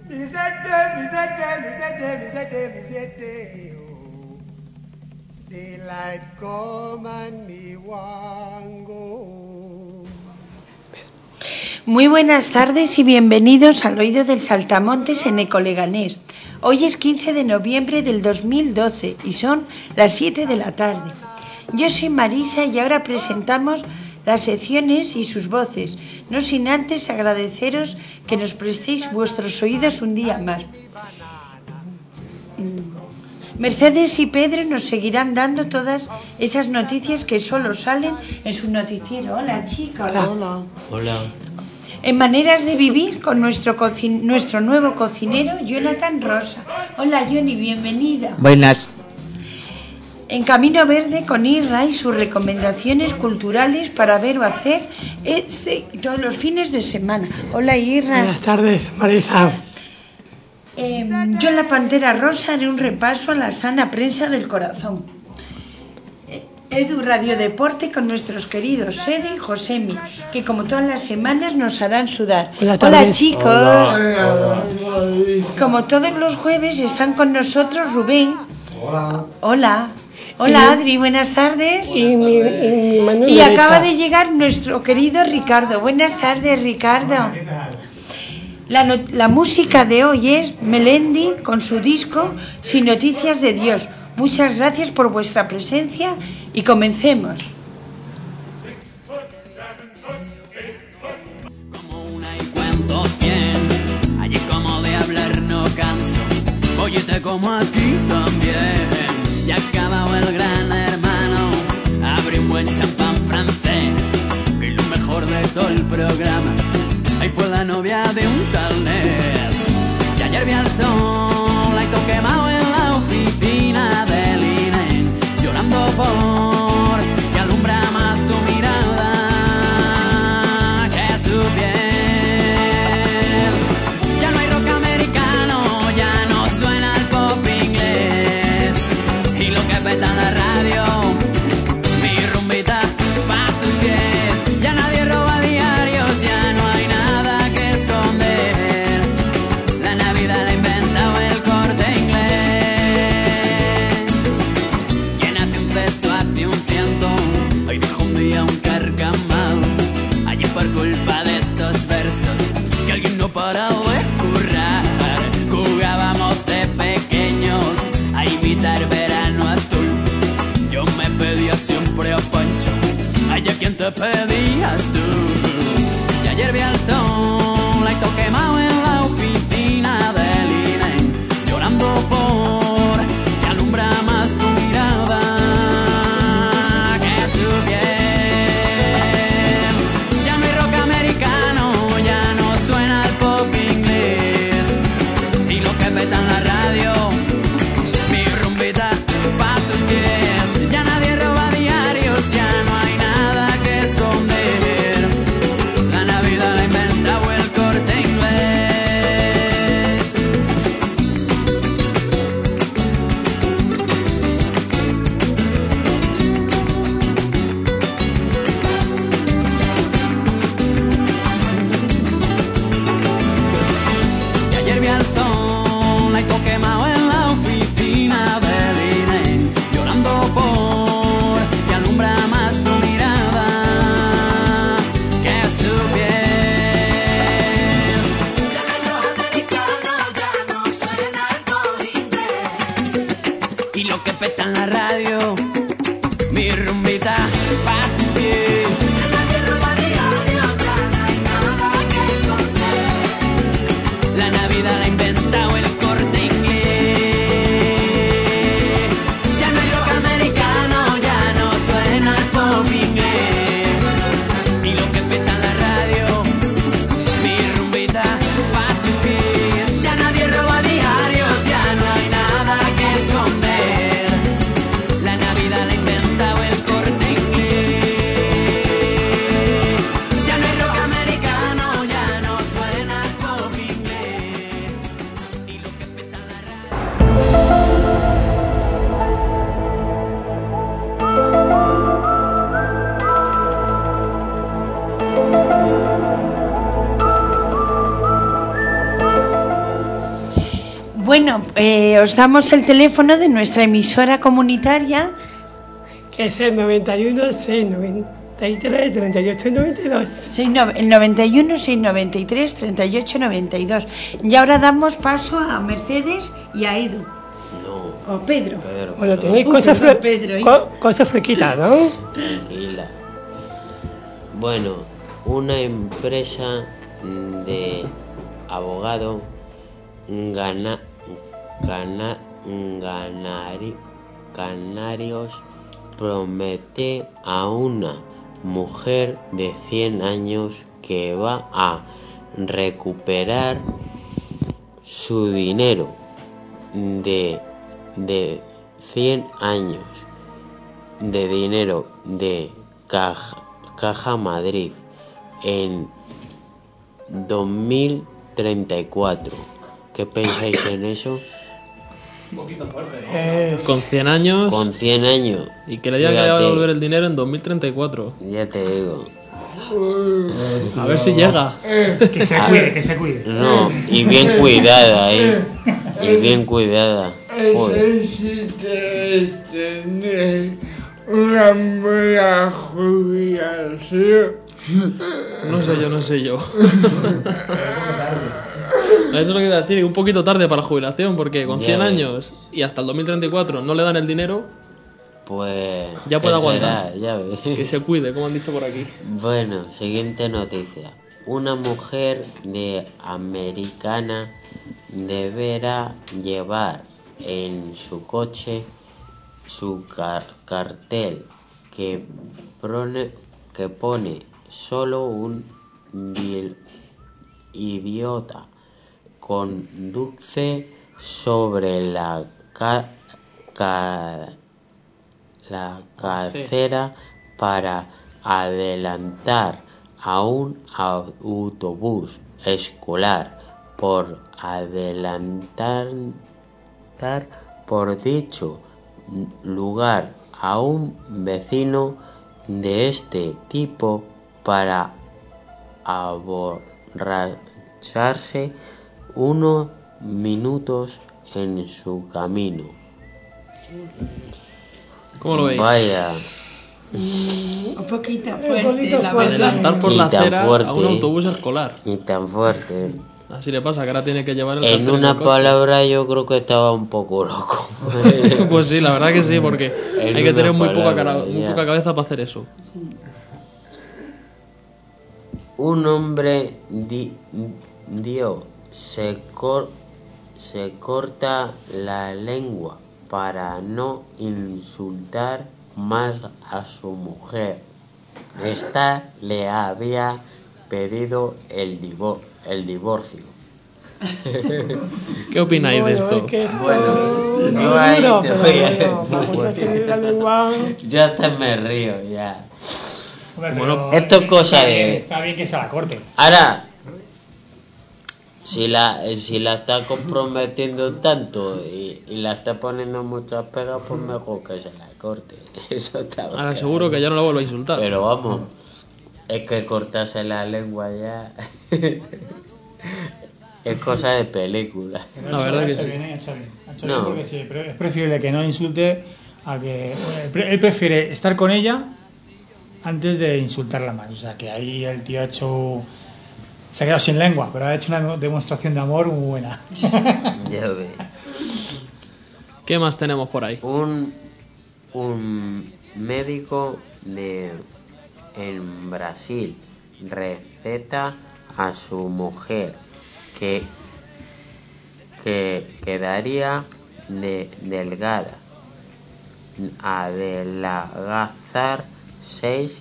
Daylight come and me want go. Muy buenas tardes y bienvenidos al Oído del Saltamontes en Ecoleganés. Hoy es 15 de noviembre del 2012 y son las 7 de la tarde. Yo soy Marisa y ahora presentamos las secciones y sus voces, no sin antes agradeceros que nos prestéis vuestros oídos un día más. Mercedes y Pedro nos seguirán dando todas esas noticias que solo salen en su noticiero. Hola, chicos. Hola. En Maneras de Vivir con nuestro nuevo cocinero, Jonathan Rosa. Hola, Johnny, bienvenida. Buenas. En Camino Verde con Irra y sus recomendaciones culturales para ver o hacer todos los fines de semana. Hola, Irra. Buenas tardes, Marisa. Yo, la Pantera Rosa, haré un repaso a la sana prensa del corazón. Edu Radio Deporte con nuestros queridos Edu y Josemi, que como todas las semanas nos harán sudar. Hola, chicos. Hola. Como todos los jueves están con nosotros Rubén. Hola, Adri, buenas tardes. Y acaba de llegar nuestro querido Ricardo. Buenas tardes, Ricardo. La música de hoy es Melendi con su disco Sin Noticias de Dios. Muchas gracias por vuestra presencia y comencemos. Como una y cuento 100, allí como de hablar no canso, óyete como aquí también. Ya acabado el Gran Hermano, abre un buen champán francés, y lo mejor de todo el programa, ahí fue la novia de un tal Nes. Y ayer vi al sol, ahí todo quemado en la oficina del INE, llorando por que alumbra más tu mirada que su piel. Ya no hay rock americano, ya no suena el pop inglés, y lo que peta en la radio, mi rumbita pa' tus pies. Ya nadie roba diarios, ya no hay nada que esconder, la Navidad la ha inventado el Corte Inglés. Quien hace un cesto hace un ciento, hoy dijo un día un carcamal, allí por culpa de estos versos que alguien no paraba de currar. Jugábamos de pequeños a imitar Verano Azul, yo me pedía siempre a Pancho, allá quien te pedías tú. Y ayer vi al sol, ahí todo quemado en la oficina del INE, llorando por que alumbra más tu mirada que su piel. Ya no hay rock americano, ya no suena el pop inglés, y lo que peta en la radio, mi rumbita pa' tus pies. Ya nadie roba diarios, ya no hay nada que esconder, la Navidad la ha inventado el Corte Inglés. Y ayer vi al sol, ahí todo quemado en la oficina del INE, llorando por que alumbra más tu mirada que su piel. Ya no hay rock americano, ya no suena el pop inglés, y lo que peta en la radio, mi rumbita pa' tus pies. Ya nadie roba diario, ya no hay nada que esconder, la Navidad la ha inventado el Corte Inglés. Ya no hay rock americano, ya no suena el pop inglés, y lo que peta en la radio, mi rumbita pa' tus pies. Ya nadie roba diarios, ya no hay nada que esconder, la Navidad la ha inventado el Corte Inglés. Ya no hay rock americano, ya no suena el pop inglés, Bueno, os damos el teléfono de nuestra emisora comunitaria, que es el 91 693 38 92. el 91 693 38 92. Y ahora damos paso a Mercedes y a Edu. No. O Pedro. Bueno, tenéis cosas fresquitas, ¿no? Tranquila. Bueno, una empresa de abogado canarios promete a una mujer de 100 años que va a recuperar su dinero de 100 años de dinero de Caja Madrid en 2034. ¿Qué pensáis en eso? Un poquito fuerte, ¿no? Con 100 años. Con 100 años. Y que le digan que le va a devolver el dinero en 2034. Ya te digo. A ver si llega. Que se cuide. No, y bien cuidada, Y bien cuidada. Joder. Necesitas tener una buena jubilación. No sé yo. Eso es lo que iba a decir, un poquito tarde para la jubilación, porque con 100 años y hasta el 2034 no le dan el dinero, pues ya puede aguantar. Ya ves. Que se cuide, como han dicho por aquí. Bueno, siguiente noticia. Una mujer de americana deberá llevar en su coche su cartel que pone solo un idiota conduce sobre la carretera para adelantar a un autobús escolar. Por adelantar por dicho lugar a un vecino de este tipo para aborracharse unos minutos en su camino. ¿Cómo lo veis? Vaya. Un poquito fuerte, la verdad. Adelantar por la acera a un autobús escolar. Y tan fuerte. Así le pasa, que ahora tiene que llevar el En cartel una del coche. palabra yo creo que estaba un poco loco. Pues sí, la verdad que sí, porque En hay que tener una muy poca palabra, cabeza para hacer eso. Un hombre se corta la lengua para no insultar más a su mujer. Esta le había pedido el divorcio. ¿Qué opináis de esto? Bueno, yo ahí te voy a... Yo hasta me río ya. Bueno, esto es cosa de... Está bien que se la corte. Ahora, si la está comprometiendo tanto y la está poniendo muchas pegas, pues mejor que se la corte. Eso está Ahora claro. seguro que ya no la vuelvo a insultar. Pero vamos, es que cortarse la lengua ya es cosa de película. La verdad que ha sí. hecho bien. No. Porque sí, pero es preferible que no insulte a que... Él prefiere estar con ella antes de insultarla más. O sea, que ahí el tío se ha quedado sin lengua, pero ha hecho una demostración de amor muy buena. Ya ves. ¿Qué más tenemos por ahí? Un médico en Brasil receta a su mujer que quedaría delgada, adelgazar 6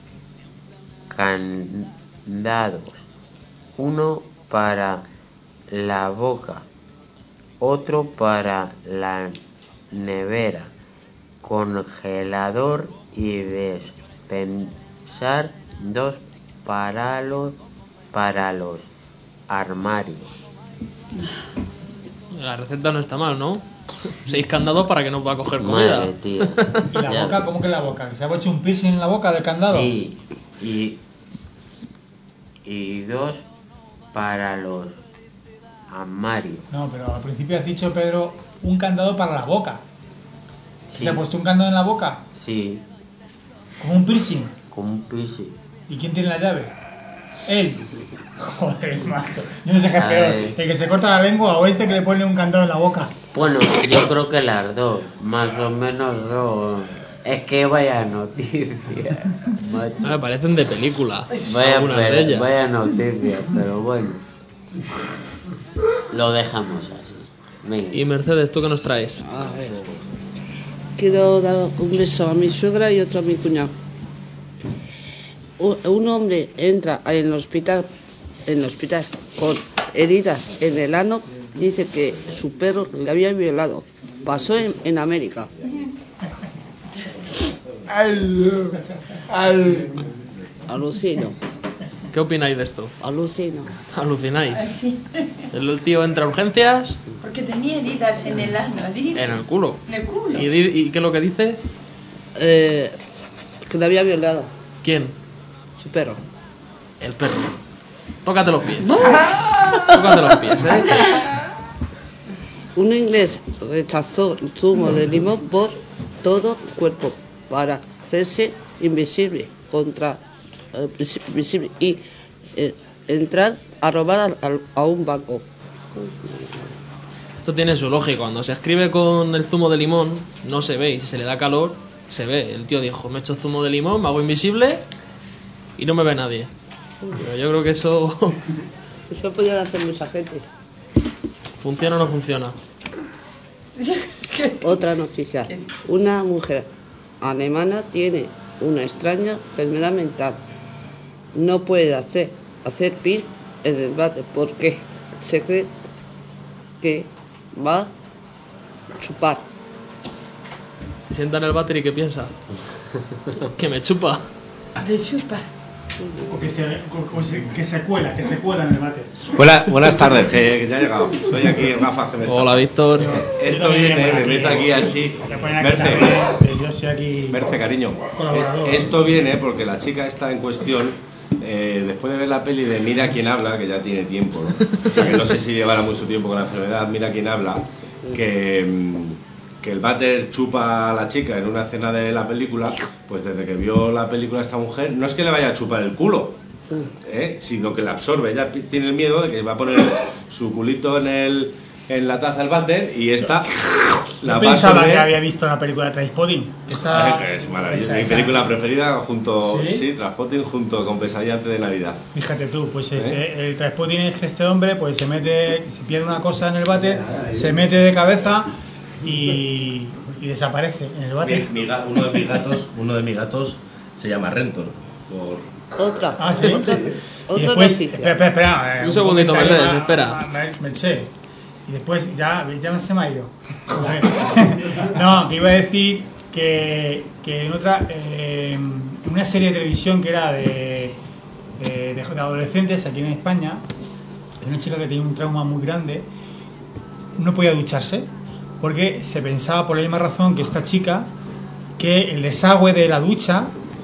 candados, uno para la boca, otro para la nevera, congelador y despensar, 2 para los armarios. La receta no está mal, ¿no? 6 candados para que no pueda coger comida. Madre tía. ¿Y la boca? ¿Cómo que la boca? ¿Se ha hecho un piercing en la boca del candado? Sí, y 2 para los Armario. No, pero al principio has dicho, Pedro, un candado para la boca. Sí. ¿Se ha puesto un candado en la boca? Sí, Como un piercing. como un piercing. ¿Y quién tiene la llave? Él. Joder, macho. Yo no sé qué es peor. Ay. El que se corta la lengua o este que le pone un candado en la boca. Bueno, yo creo que las dos, más o menos dos. Es que vaya noticia, macho. Me parecen de película. Vaya, de ellas. vaya noticia, pero bueno. Lo dejamos así. Venga. Y Mercedes, ¿tú qué nos traes? A ver. Quiero dar un beso a mi suegra y otro a mi cuñado. Un hombre entra en el hospital con heridas en el ano. Dice que su perro le había violado. Pasó en América. Alucino, ¿Qué opináis de esto? alucino. ¿Alucináis? Sí, El tío entra a urgencias porque tenía heridas en el ano, en el culo. en el culo. ¿Y qué es lo que dice? Que le había violado ¿Quién? su perro. El perro. Tócate los pies. Tócate los pies, ¿eh? Un inglés rechazó el zumo de limón por todo el cuerpo para hacerse invisible visible y entrar a robar a un banco. Esto tiene su lógica. Cuando se escribe con el zumo de limón, no se ve. Y si se le da calor, se ve. El tío dijo, me echo zumo de limón, me hago invisible y no me ve nadie. Pero yo creo que eso... Eso podría hacer mucha gente. ¿Funciona o no funciona? Otra noticia. Una mujer alemana tiene una extraña enfermedad mental. No puede hacer pis en el váter porque se cree que va a chupar. Se sienta en el váter y ¿qué piensa? Que me chupa. De chupa. O que se cuela en el váter. Buenas tardes, que ya he llegado. Soy aquí el gafas que me está. Hola, Víctor. Esto viene, me meto aquí así. Yo soy aquí. Merce, cariño. Colaborador. Esto viene porque la chica está en cuestión, después de ver la peli de Mira quién habla, que ya tiene tiempo, ¿no? O sea, que no sé si llevará mucho tiempo con la enfermedad, Mira quién habla, que el váter chupa a la chica en una escena de la película, pues desde que vio la película esta mujer, no es que le vaya a chupar el culo, sino que la absorbe. Ella tiene el miedo de que va a poner su culito en la taza del váter y esta la Yo va a pensaba absorber. que había visto la película de Trainspotting. Es maravillosa, mi película preferida junto, ¿Sí? sí, Trainspotting junto con Pesadilla antes de Navidad. Fíjate tú, pues el Trainspotting es que este hombre pues se pierde una cosa en el váter, se mete de cabeza y desaparece en el váter. Uno de mis gatos se llama Renton. Otra. Ah, sí. Otra Y después, noticia. espera, Un segundito, comentario Mercedes, espera. Merche. Y después ya se me ha ido. No, que iba a decir que en otra una serie de televisión que era de adolescentes aquí en España, una chica que tenía un trauma muy grande, no podía ducharse porque se pensaba por la misma razón que esta chica que el desagüe de la ducha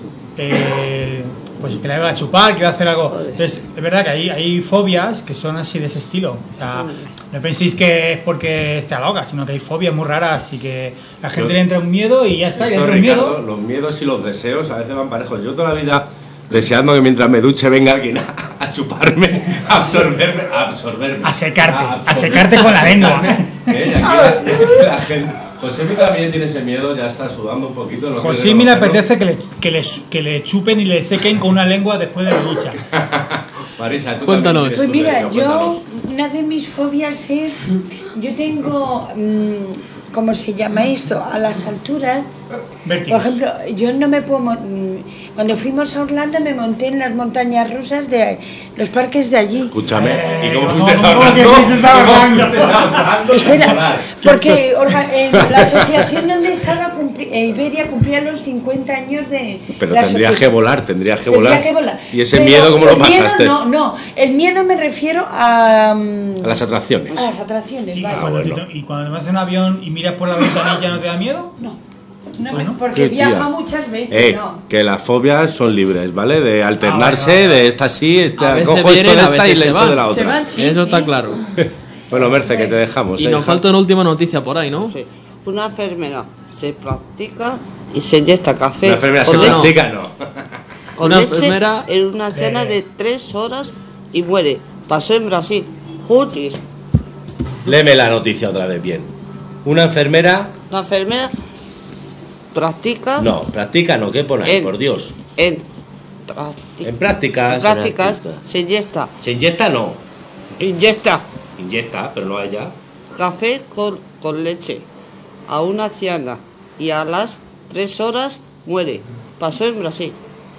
pues que la iba a chupar, que iba a hacer algo. Entonces, es verdad que hay fobias que son así de ese estilo. O sea, no penséis que es porque esté loca, sino que hay fobias muy raras y que la gente le entra un miedo y ya está, le Esto, entra un Ricardo, miedo. los miedos y los deseos a veces van parejos. Yo toda la vida deseando que mientras me duche venga alguien a chuparme, a absorberme. A secarte con la lengua. Y aquí la gente... Josemi también tiene ese miedo, ya está sudando un poquito. No José quiere me le reconocerlo. apetece que le chupen y le sequen con una lengua después de la ducha. Marisa, tú Cuéntanos. también Pues tienes tu mira, deseo, yo, cuéntanos. una de mis fobias es, yo tengo, ¿cómo se llama esto? A las alturas, Vértigos. por ejemplo, yo no me puedo, cuando fuimos a Orlando me monté en las montañas rusas de los parques de allí. Escúchame, ¿y cómo ¿cómo fuiste a que Orlando? fuiste a Orlando? ¿Cómo fuiste a Orlando? Espera, porque la asociación donde estaba, Iberia cumplía los 50 años de... Pero la tendrías asociación. que volar, tendrías que Tendría volar. que volar. ¿Y ese Pero miedo cómo lo el miedo pasaste? No, el miedo me refiero a A las atracciones. las atracciones, Y vale. cuando te vas en un avión y miras por la ventanilla, ¿no te da miedo? No, Bueno, porque qué tía. viaja muchas veces, no. Que las fobias son libres, ¿vale? De alternarse, Ah, bueno. de esta sí, A esta veces cojo esto vienen, de a esta y veces se esto van. de la Se otra. van, sí, Eso sí. está claro. Bueno, Merce, que te dejamos. Y nos falta una última noticia por ahí, ¿no? Sí. Una enfermera se practica y se inyecta café. Una enfermera se con leche- practica, no. con Una leche enfermera- en una cena de 3 horas y muere. Pasó en Brasil. Jutis. Léeme la noticia otra vez bien. Una enfermera... La enfermera practica No, practica no, ¿qué pone ahí? En- Por Dios. en En prácticas... prácticas se inyecta Se inyecta no. inyecta Inyecta, pero no ella. café con leche a una anciana y a las 3 horas muere. Pasó en Brasil.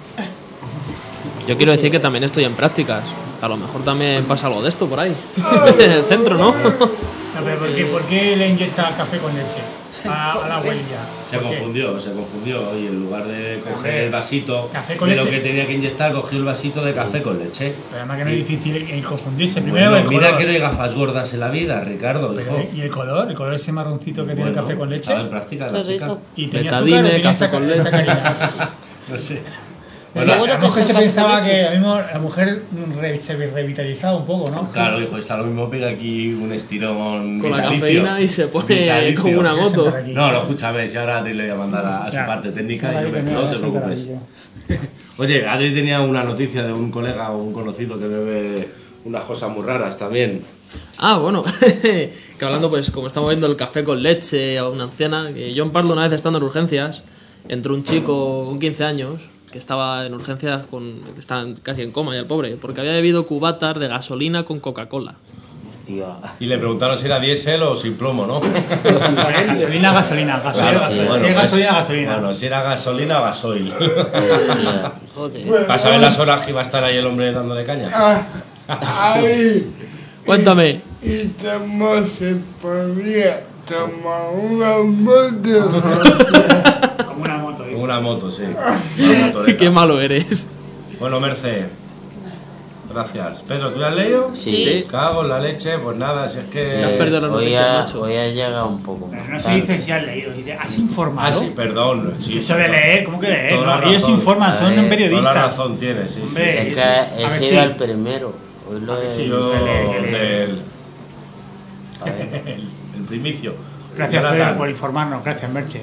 Yo quiero decir que también estoy en prácticas. A lo mejor también pasa algo de esto por ahí. En el centro, ¿no? No, pero ¿por qué le inyecta café con leche a la abuelilla? Se ¿Por qué? confundió y en lugar de coger Café. el vasito Café con de lo leche. que tenía que inyectar, cogió el vasito de café con leche. Pero además que no es difícil el confundirse. Primero Bueno, el mira color. que no hay gafas gordas en la vida, Ricardo, hijo. ¿Y el color? ¿El color ese marroncito que tiene el Bueno, café con leche? estaba en práctica la Qué chica. rico. Y tenía Betadine, azúcar, o tenía café esa- con esa leche. calidad. No sé. Bueno, Lo bueno la que mujer es se café pensaba con leche. que ahora mismo la mujer se revitalizaba un poco, ¿no? Claro, hijo, está lo mismo, pega aquí un estirón Con la vitalicio. cafeína y se pone Vitalicio. como una moto. Sentar aquí. No, escúchame, si ahora Adri le voy a mandar a su Ya, parte técnica sentar y yo aquí me conmigo, no se sentar preocupes. aquí yo. Oye, Adri tenía una noticia de un colega o un conocido que bebe unas cosas muy raras también. Ah, bueno, que hablando pues como estamos viendo el café con leche a una anciana, que yo en Pardo una vez estando en urgencias, entró un chico con 15 años que estaba en urgencias que estaba casi en coma ya el pobre, porque había bebido cubatas de gasolina con Coca-Cola. Y le preguntaron si era diésel o sin plomo, ¿no? Gasolina, gasolina. Claro, Si bueno, es pues, gasolina, gasolina. Bueno, si era gasolina o gasoil. Joder. Para saber las horas que iba a estar ahí el hombre dándole caña. Ahí, Cuéntame. y también se podía tomar una moto. Como una moto. Como una moto, sí. Una motoreta. Qué malo eres. Bueno, Merce. Gracias. Pedro, ¿tú lo has leído? Sí. Cago en la leche, pues nada, si es Te has que... perdido la noticia, macho. Hoy ha llegado un poco más Pero no se tarde. dice si has leído, dice, ¿has Ah, informado? sí, perdón. Sí, Que eso de perdón. leer, ¿cómo que leer? Toda No, la ellos razón. informan, son Toda periodistas. Toda la razón tienes, sí, sí. Hombre, sí. Es sí. que A he ver, sido sí. el primero. Hoy lo he sí, Yo que lees. A ver. el primicio. Gracias, Jonathan. Pedro, por informarnos. Gracias, Merche.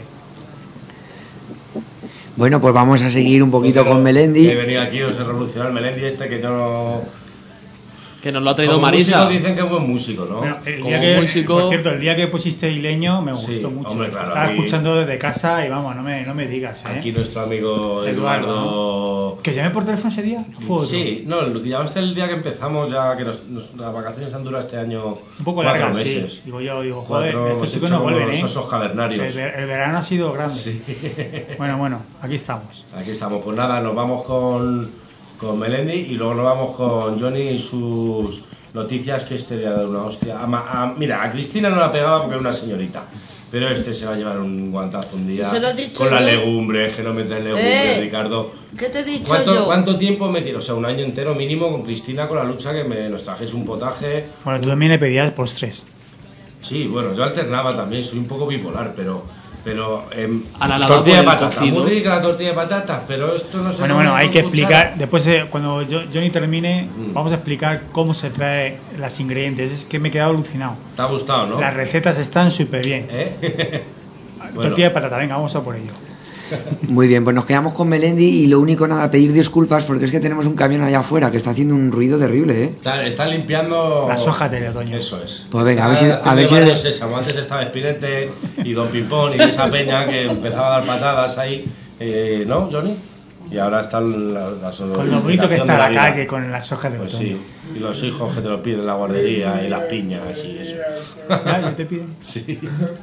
Bueno, pues vamos a seguir un poquito con Melendi. He venido aquí, os he revolucionado el Melendi este que yo no... Que nos lo ha traído Como Marisa. músico dicen que es buen músico, ¿no? Bueno, el Como día que, músico- por cierto, el día que pusiste Ileño me Sí, gustó mucho. hombre, claro, Estaba aquí- escuchando desde casa y vamos, no me digas, ¿eh? Aquí nuestro amigo Eduardo... ¿Que llamé por teléfono ese día? Fue otro. Sí, no, lo que llamaste el día que empezamos ya, que las vacaciones han durado este año Un poco 4 largas, meses. sí. Digo, joder, Cuatro, estos hemos chicos hecho no como vuelven, los ¿eh? osos cavernarios. El verano ha sido grande. Bueno, aquí estamos. Aquí estamos, pues nada, nos vamos con Melendi y luego nos vamos con Johnny y sus noticias, que este día de una hostia. Mira, a Cristina no la pegaba porque era una señorita, pero este se va a llevar un guantazo un día Si se lo he dicho con las yo. legumbres, que no me traen legumbres, Ricardo. ¿Qué te he dicho yo? ¿Cuánto tiempo me tiro? O sea, un año entero mínimo con Cristina, con la lucha que nos trajese un potaje. Bueno, tú también le pedías postres. Sí, bueno, yo alternaba también, soy un poco bipolar, pero A la lavada tortilla de por el patatas, cocido. muy rica la tortilla de patatas, pero esto no se Bueno, come hay con que cuchara. explicar, después cuando Johnny termine, vamos a explicar cómo se trae los ingredientes. Es que me he quedado alucinado. Te ha gustado, ¿no? Las recetas están súper bien. ¿Eh? Tortilla de patata, venga, vamos a por ello. Muy bien, pues nos quedamos con Melendi y lo único nada, pedir disculpas porque es que tenemos un camión allá afuera que está haciendo un ruido terrible, ¿eh? Está limpiando Las hojas del otoño. Eso es. Pues venga, a ver si- Está a ver si- haciendo Barrio Sésamo. Antes estaba Espinete y Don Pimpón y esa peña que empezaba a dar patadas ahí, ¿no, Johnny? Y ahora están las Con lo bonito que está la calle, con las hojas de Pues otoño. sí, y los hijos que te lo piden, la guardería y las piñas y eso. Ya te piden. Sí.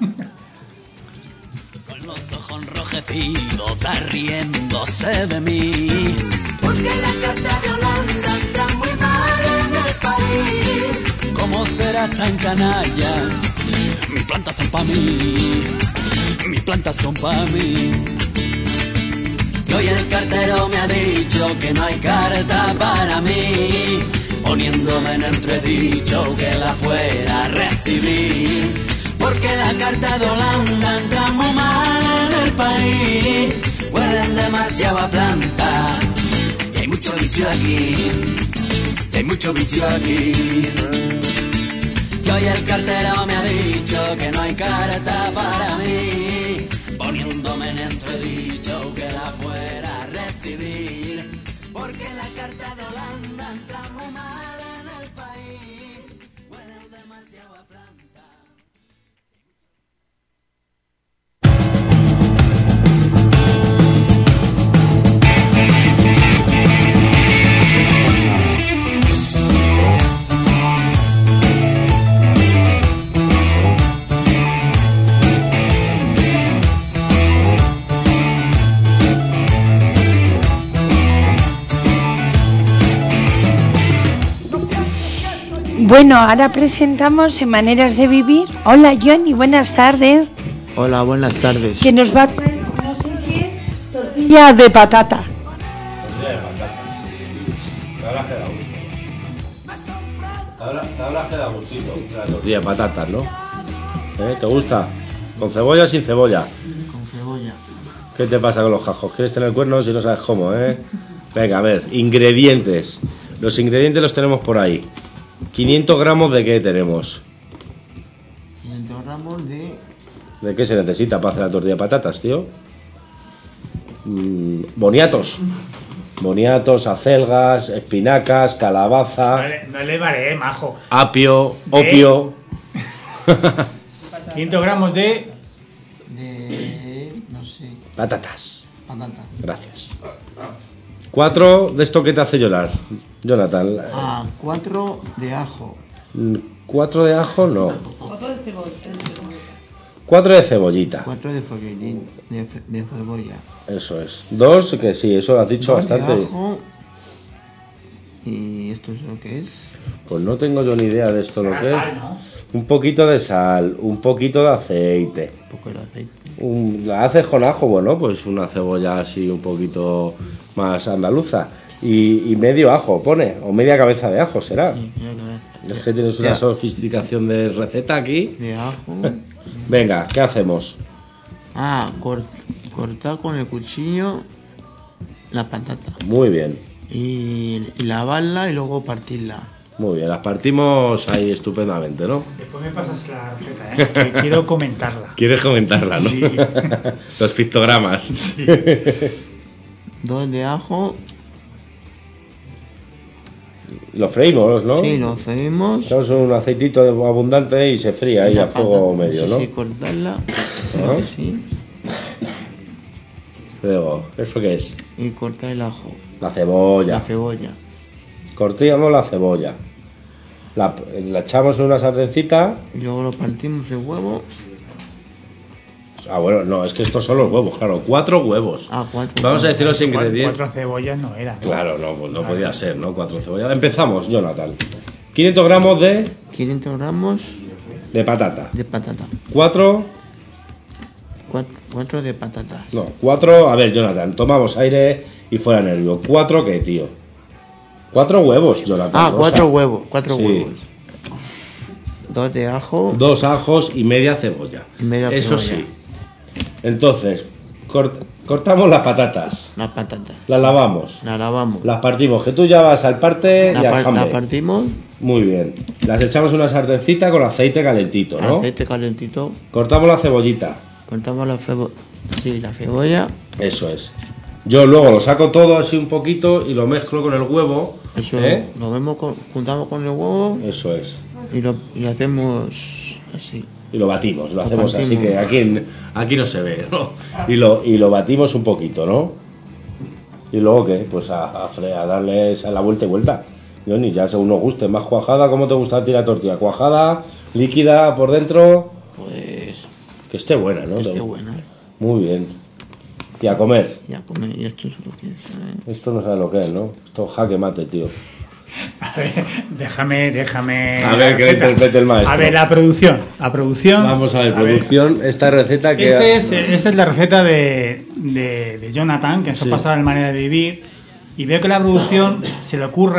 Con los ojos enrojecidos, está riéndose de mí. Porque la carta de Holanda está muy mal en el país. ¿Cómo será tan canalla? Mis plantas son pa' mí. Mis plantas son pa' mí. Que hoy el cartero me ha dicho que no hay carta para mí. Poniéndome en entredicho que la fuera a recibir. Porque la carta de Holanda entra muy mal en el país. Huelen demasiado a planta. Y hay mucho vicio aquí. Y hay mucho vicio aquí. Que hoy y el cartero me ha dicho que no hay carta para mí. Poniéndome en entredicho que la fuera a recibir. Porque la carta de Holanda entra muy mal en el país. Huele demasiado a planta. Bueno, ahora presentamos en Maneras de Vivir. Hola Johnny, buenas tardes. Hola, buenas tardes. Que nos va a traer, no sé si es tortilla de patata. Te habrás quedado gustito. La tortilla de patatas, ¿no? ¿Te gusta? ¿Con cebolla o sin cebolla? Con cebolla. ¿Qué te pasa con los jajos? ¿Quieres tener cuernos si no sabes cómo, Venga, a ver, ingredientes. Los ingredientes los tenemos por ahí. 500 gramos de qué tenemos. 500 gramos de... ¿De qué se necesita para hacer la tortilla de patatas, tío? Boniatos. Boniatos, acelgas, espinacas, calabaza. No le vale, majo. Apio, opio. 500 gramos de... no sé... Patatas. Patata. Gracias. 4 de esto que te hace llorar, Jonathan. 4 de ajo. 4 de ajo, no. 4 de cebolla. 4 de cebollita. 4 de cebolla. Eso es. 2, que sí, eso lo has dicho 2 bastante. de ajo. ¿Y esto es lo que es? Pues no tengo yo ni idea de esto lo que es. Sal, ¿no? Un poquito de sal, un poquito de aceite. Un poco de aceite. ¿La haces con ajo? Bueno, pues una cebolla así un poquito más andaluza. Y medio ajo, pone. O media cabeza de ajo, será. Sí, media cabeza. Es que tienes una sofisticación de receta aquí. De ajo. Venga, ¿qué hacemos? Cortar con el cuchillo la patata. Muy bien. Y lavarla y luego partirla. Muy bien, las partimos ahí estupendamente, ¿no? Después me pasas la receta, que quiero comentarla. ¿Quieres comentarla, no? Sí. Los pictogramas. Sí. 2 de ajo. Lo freímos, ¿no? Sí, lo freímos. Echamos un aceitito abundante y se fría ahí a fuego medio, ¿no? Sí, cortarla. Ajá. Sí. Luego, ¿eso qué es? Y cortar el ajo. La cebolla. La cebolla. Cortamos la cebolla. La echamos en una sartencita. Y luego lo partimos el huevo. Bueno, no, es que estos son los huevos, claro. 4 huevos. 4. Vamos a decir los ingredientes. 4 cebollas no era, ¿no? Claro, no, pues no podía ser, ¿no? 4 cebollas. Empezamos, Jonathan. 500 gramos de... 500 gramos de patata. de patata. 4... 4 de patatas. No, 4... A ver, Jonathan, tomamos aire y fuera nervio. 4 ¿qué, tío? 4 huevos, Jonathan. 4 huevos. 4 sí. huevos. 2 de ajo. 2 ajos y media cebolla. Eso cebolla. sí. Entonces, cortamos las patatas. Las patatas. Las lavamos. Las lavamos. Las partimos. Que tú ya vas al parte y al jambre. Las partimos. Muy bien. Las echamos en una sartencita con aceite calentito, ¿no? Aceite calentito. Cortamos la cebollita. Cortamos la cebolla. Eso es. Yo luego lo saco todo así un poquito y lo mezclo con el huevo. Eso lo vemos juntamos con el huevo. Eso es. Y lo hacemos así. Y lo batimos, lo hacemos así que aquí no se ve, ¿no? Y lo batimos un poquito, ¿no? Y luego ¿qué? Pues a darles a la vuelta y vuelta. Johnny, ya según nos guste, más cuajada, ¿cómo te gusta a ti la tortilla? ¿Cuajada? ¿Líquida por dentro? Pues... Que esté buena, ¿no? Que esté buena. Muy bien. Y a comer. Y a comer, y esto es lo que es, ¿sabes? Esto no sabe lo que es, ¿no? Esto jaque mate, tío. A ver, déjame. A ver, que le interprete el maestro. A ver, la producción. Vamos a ver, producción. Esta receta que. Esa es la receta de Jonathan, que nos ha pasado en Manera de Vivir. Y veo que la producción se le ocurra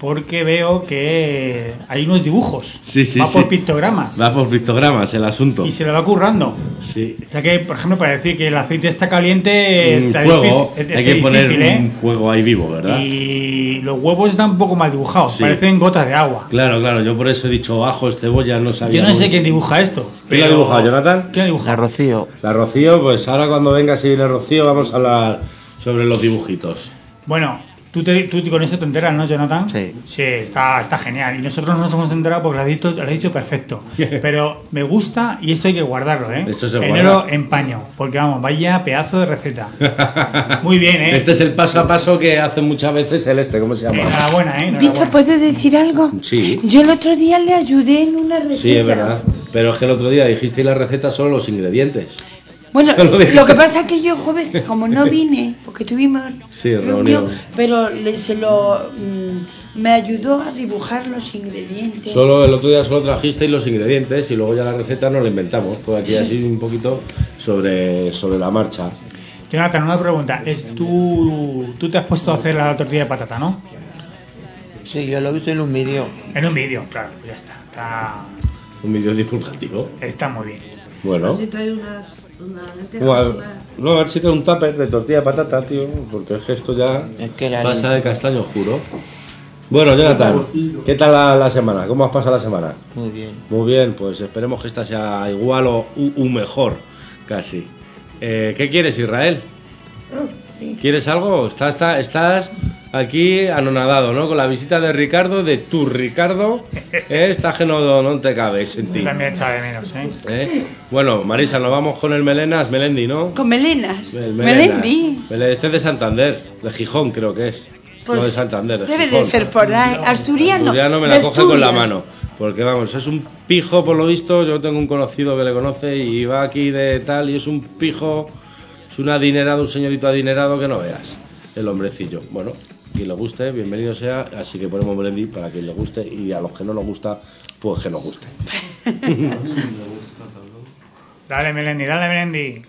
porque veo que hay unos dibujos. Sí, sí, va sí. por pictogramas. Va por pictogramas el asunto. Y se le va currando. Sí. O sea que, por ejemplo, para decir que el aceite está caliente... Un está fuego, difícil, hay que poner difícil, un fuego ahí vivo, ¿verdad? Y los huevos están un poco mal dibujados, Sí. parecen gotas de agua. Claro, yo por eso he dicho ajos, cebollas, no sabía. Yo no sé quién dibuja esto. ¿Quién lo ha dibujado, Jonathan? ¿Quién lo ha dibujado? La Rocío. La Rocío, pues ahora cuando venga, si viene Rocío, vamos a hablar sobre los dibujitos. Bueno, tú con eso te enteras, ¿no, Jonathan? Sí. Sí, está genial. Y nosotros no nos hemos enterado porque lo has dicho perfecto. Pero me gusta y esto hay que guardarlo, ¿eh? Eso se en guarda. oro en paño. Porque vamos, vaya pedazo de receta. Muy bien, ¿eh? Este es el paso a paso que hace muchas veces ¿cómo se llama? Enhorabuena, ¿eh? Víctor, ¿puedo decir algo? Sí. Yo el otro día le ayudé en una receta. Sí, es verdad. Pero es que el otro día dijisteis la receta solo los ingredientes. Bueno, Solo dijiste- lo que pasa es que yo, joven, como no vine, porque tuvimos Sí, reunión. pero me ayudó a dibujar los ingredientes. Solo el otro día solo trajisteis los ingredientes y luego ya la receta nos la inventamos. Fue aquí así un poquito sobre la marcha. Jonathan, una pregunta. Tú te has puesto a hacer la tortilla de patata, ¿no? Sí, yo lo he visto en un vídeo. En un vídeo, claro, pues ya está. Un vídeo divulgativo. Está muy bien. Bueno. Si trae unas lentejas. No, a ver si trae un tupper de tortilla de patata, tío. Porque es que esto ya la pasa de castaño oscuro. Bueno, Jonathan, ¿qué tal la semana? ¿Cómo has pasado la semana? Muy bien. Muy bien, pues esperemos que esta sea igual o mejor, casi. ¿Qué quieres, Israel? ¿Quieres algo? Estás aquí anonadado, ¿no? Con la visita de Ricardo, de tu Ricardo. Estás que no te cabes en ti. Yo también echaba de menos, ¿eh? Bueno, Marisa, nos vamos con el Melendi, ¿no? Con melenas. El Melendi. Este es de Santander, de Gijón creo que es. Pues no de Santander, de debe Gijón. de ser por ahí. Asturiano. Asturiano me de la coge con la Asturias. mano. Porque vamos, es un pijo por lo visto. Yo tengo un conocido que le conoce y va aquí de tal y es un pijo, es un adinerado, un señorito adinerado que no veas. El hombrecillo. Bueno, quien le guste, bienvenido sea. Así que ponemos Melendi para quien le guste y a los que no nos gusta, pues que nos guste. Dale, Melendi.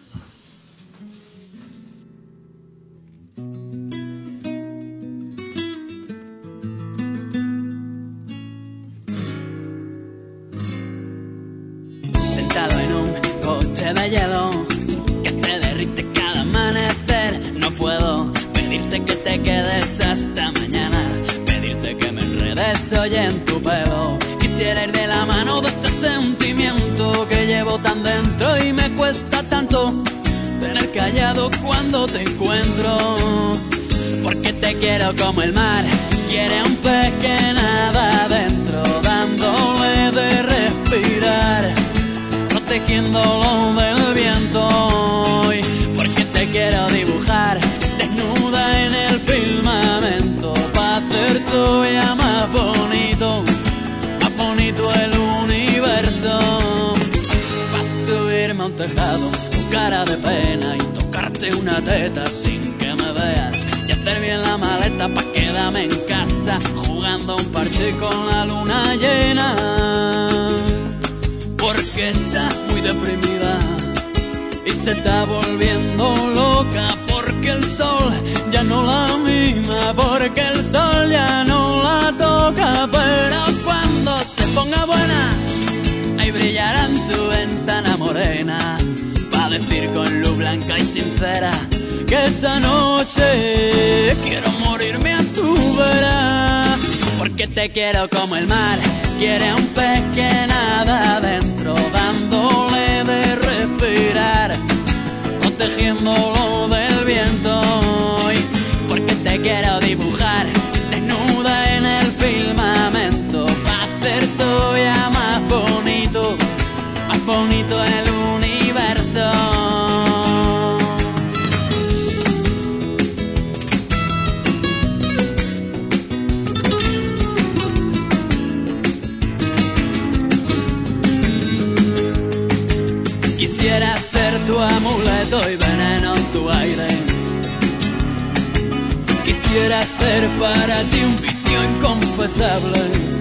Sentado en un coche de hielo que se derrite cada amanecer. No puedo pedirte que te quedes hasta mañana, pedirte que me enredes hoy en tu pelo. Quisiera ir de la mano de este sentimiento que llevo tan dentro y me cuesta tanto tener callado cuando te encuentro. Porque te quiero como el mar quiere a un pez que nada adentro, dándole de respirar, protegiéndolo del viento. Y porque te quiero dibujar desnuda en el firmamento, para hacer todavía más bonito el universo. Para subirme a un tejado con cara de pena y tocarte una teta sin que me veas, y hacer bien la maleta pa' quedarme en casa jugando un parche con la luna llena. Porque estás muy deprimida y se está volviendo loca, porque el sol ya no la mima, porque el sol ya no la toca. Pero cuando se ponga buena, ahí brillará en tu ventana morena, pa' decir con luz blanca y sincera que esta noche quiero morirme a tu vera. Porque te quiero como el mar quiere a un pez que nada adentro, dándole de respirar, protegiéndolo del viento. Y porque te quiero dibujar desnuda en el firmamento, para hacer todavía más bonito el universo. Quisiera ser tu amuleto y veneno en tu aire. Quisiera ser para ti un vicio inconfesable.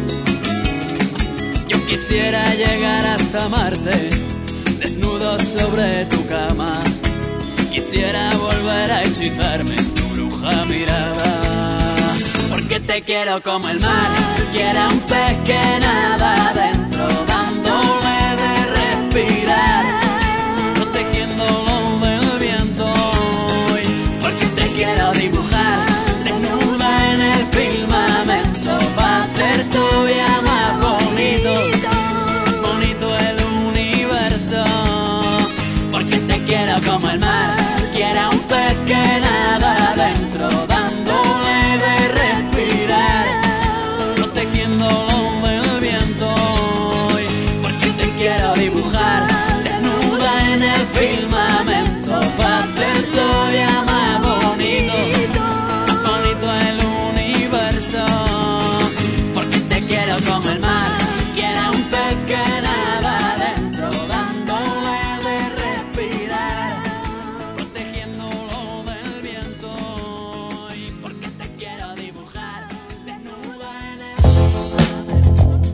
Yo quisiera llegar hasta Marte, desnudo sobre tu cama. Quisiera volver a hechizarme en tu bruja mirada. Porque porque te quiero como el mar quiere un pez que nada adentro, dándole de respirar, protegiéndolo del viento, porque te quiero dibujar desnuda en el firmamento, para hacer tu día más bonito, más bonito el universo, porque te quiero como el mar quiere un pez que nada adentro, dándole de respirar, protegiéndolo del viento, porque te quiero dibujar desnuda en el firmamento, para hacer tu día más bonito el universo, porque te quiero como el mar quiere un pez que nada adentro, dándole de respirar, protegiéndolo del viento, y porque te quiero dibujar desnuda en el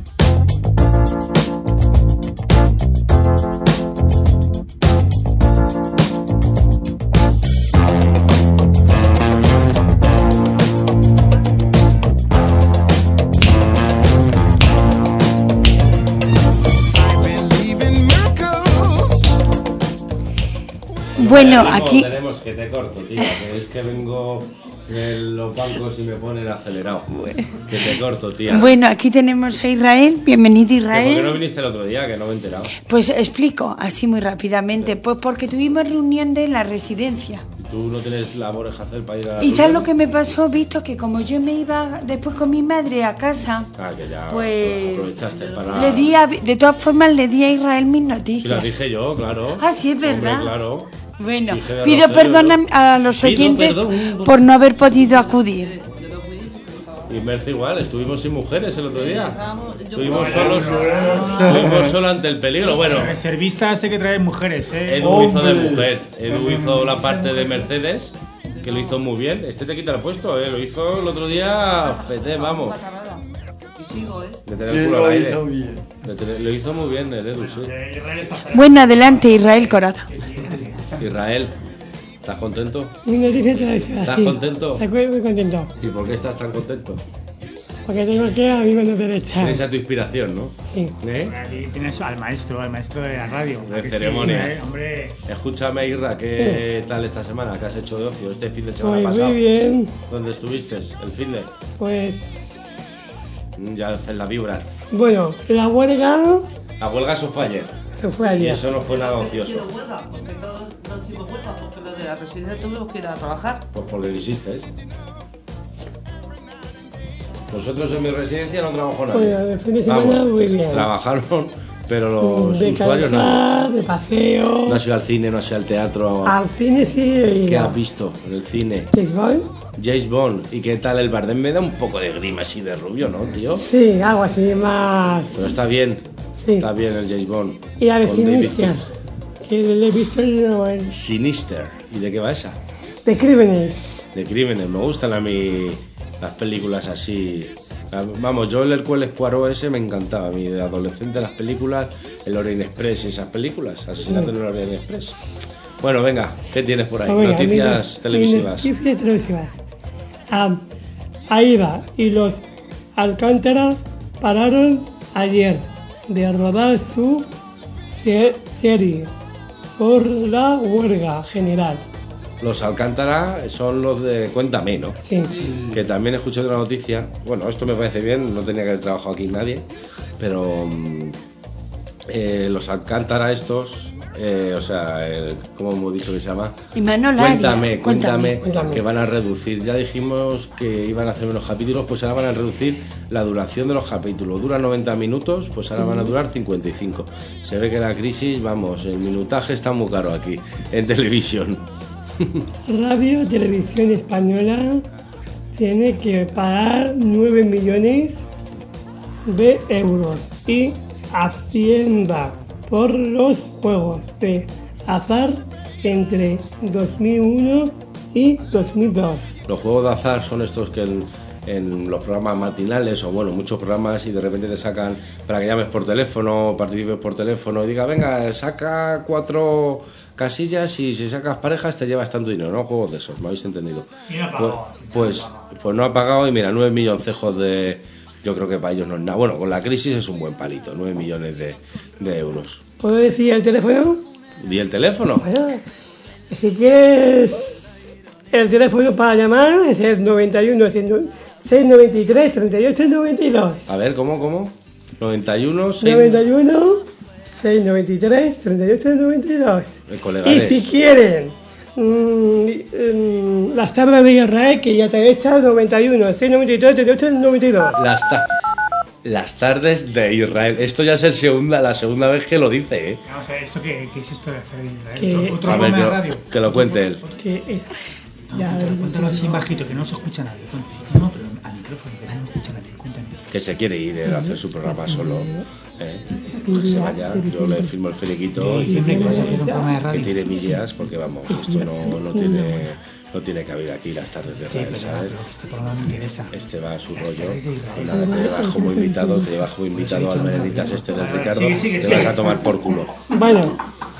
Bueno, aquí... Tenemos que te corto, tía, que es que vengo de los bancos y me ponen acelerado. Que te corto, tía. Bueno, aquí tenemos a Israel. Bienvenido, ¿Que ¿Por qué Israel. no viniste el otro día? Que no me he enterado. Pues explico así muy rápidamente. Pues porque tuvimos reunión de la residencia. ¿Tú no tienes labores que hacer para ir a la ¿Y sabes lo reunión? que me pasó, Visto? Que como yo me iba después con mi madre a casa, Ah, que ya pues aprovechaste para... le di de todas formas le di a Israel mis Sí, noticias. las dije yo, claro. Ah, sí, es verdad. Hombre, claro. Bueno, Dije de pido Rogelio, perdón a los Pido oyentes perdón. por no haber podido acudir. Y Merce igual, estuvimos sin mujeres el otro día. Estuvimos solos ante el peligro. Bueno, Reservista sé que trae mujeres, Edu hizo de mujer. Edu hizo la parte de Mercedes, que lo hizo muy bien. Este te quita el puesto, lo hizo el otro día, fete, vamos. Y sigo, De tener el culo al aire. Lo hizo muy bien el Edu, sí. Bueno, adelante, Israel Coraza. Israel, ¿estás contento? Mi noticia tradicional. ¿Estás sí. contento? Estoy muy contento. ¿Y por qué estás tan contento? Porque tengo aquí a mi mano derecha. Tienes a tu inspiración, ¿no? Sí. Aquí tienes al maestro de la radio. ¿A De que ceremonias. Sí, hombre. Escúchame, Irra, ¿qué tal esta semana? ¿Qué has hecho de ocio este fin de semana Pues pasado? muy bien. ¿Dónde estuviste el fin de? Pues Ya haces la vibra. bueno, la huelga La huelga eso fue ayer. se fue Y ayer. eso no fue nada Pero ocioso. huelga, porque todos no hicimos huelga, porque los de la residencia tuvimos que ir a trabajar. Pues porque lo hiciste. Nosotros en mi residencia no trabajó nadie. Bueno, el fin de semana muy bien. Trabajaron, pero los De usuarios no. calzar, de paseo. No has ido al cine, no has ido al teatro. Al cine sí he ido. ¿Qué has visto en el cine? ¿James Bond? James Bond. ¿Y qué tal el Bardem? Me da un poco de grima así de rubio, ¿no, tío? Sí, algo así más. Pero está bien. Sí. Está bien el James Bond. Y la de Con David Sinister, que le he visto en Sinister. ¿Y de qué va esa? de crímenes. De crímenes. Me gustan a mí las películas así. Vamos, yo el Hercules Poirot ese me encantaba. A mí de adolescente las películas, el Orient Express y esas películas. Asesinato en el Orient Express. Bueno, venga, ¿qué tienes por ahí? Pues venga, Noticias mira, televisivas. Noticias televisivas. AIDA y los Alcántara pararon ayer de rodar su serie por la huelga general. Los Alcántara son los de Cuéntame, ¿no? Sí. Que también escuché otra noticia. Bueno, esto me parece bien, no tenía que haber trabajado aquí nadie. Pero los Alcántara estos, ¿cómo hemos dicho que se llama? Imanol Cuéntame, que van a reducir. Ya dijimos que iban a hacer unos capítulos, pues ahora van a reducir la duración de los capítulos. Duran 90 minutos, pues ahora van a durar 55. Se ve que la crisis, vamos, el minutaje está muy caro aquí, en televisión. Radio Televisión Española tiene que pagar 9 millones de euros y Hacienda por los juegos de azar entre 2001 y 2002. Los juegos de azar son estos que en los programas matinales o bueno, muchos programas y de repente te sacan para que llames por teléfono, participes por teléfono y diga, venga, saca 4 casillas y si sacas parejas te llevas tanto dinero, ¿no? Juegos de esos, ¿me habéis entendido? Pues no ha pagado y mira, 9 milloncejos de... Yo creo que para ellos no es nada. Bueno, con la crisis es un buen palito, 9 millones de euros. ¿Puedo decir el teléfono? ¿Y el teléfono? Bueno, si quieres el teléfono para llamar es el 91 693 38 92. A ver, ¿cómo? 91 693 38 92. El colega y si quieren las tardes de Israel, que ya te he hecho 91 693 38 92. Las tardes de Israel. Esto ya es la segunda vez que lo dice, ¿eh? No, o sea, ¿esto qué es esto de hacer Israel? ¿Otro a ver, programa de radio? Que lo cuente él. Cuéntalo así bajito, que no se escucha nadie. No, pero al micrófono, que no se escucha nadie. Cuéntame. Que se quiere ir a hacer su programa solo. Que se vaya, yo le firmo el finiquito y que tire millas, porque vamos, esto no tiene cabida aquí las tardes de Israel, ¿sabes? Este programa me interesa. Este va a su rollo. Y nada, te llevas como invitado al Meneditas este del Ricardo. Te vas a tomar por culo. Bueno.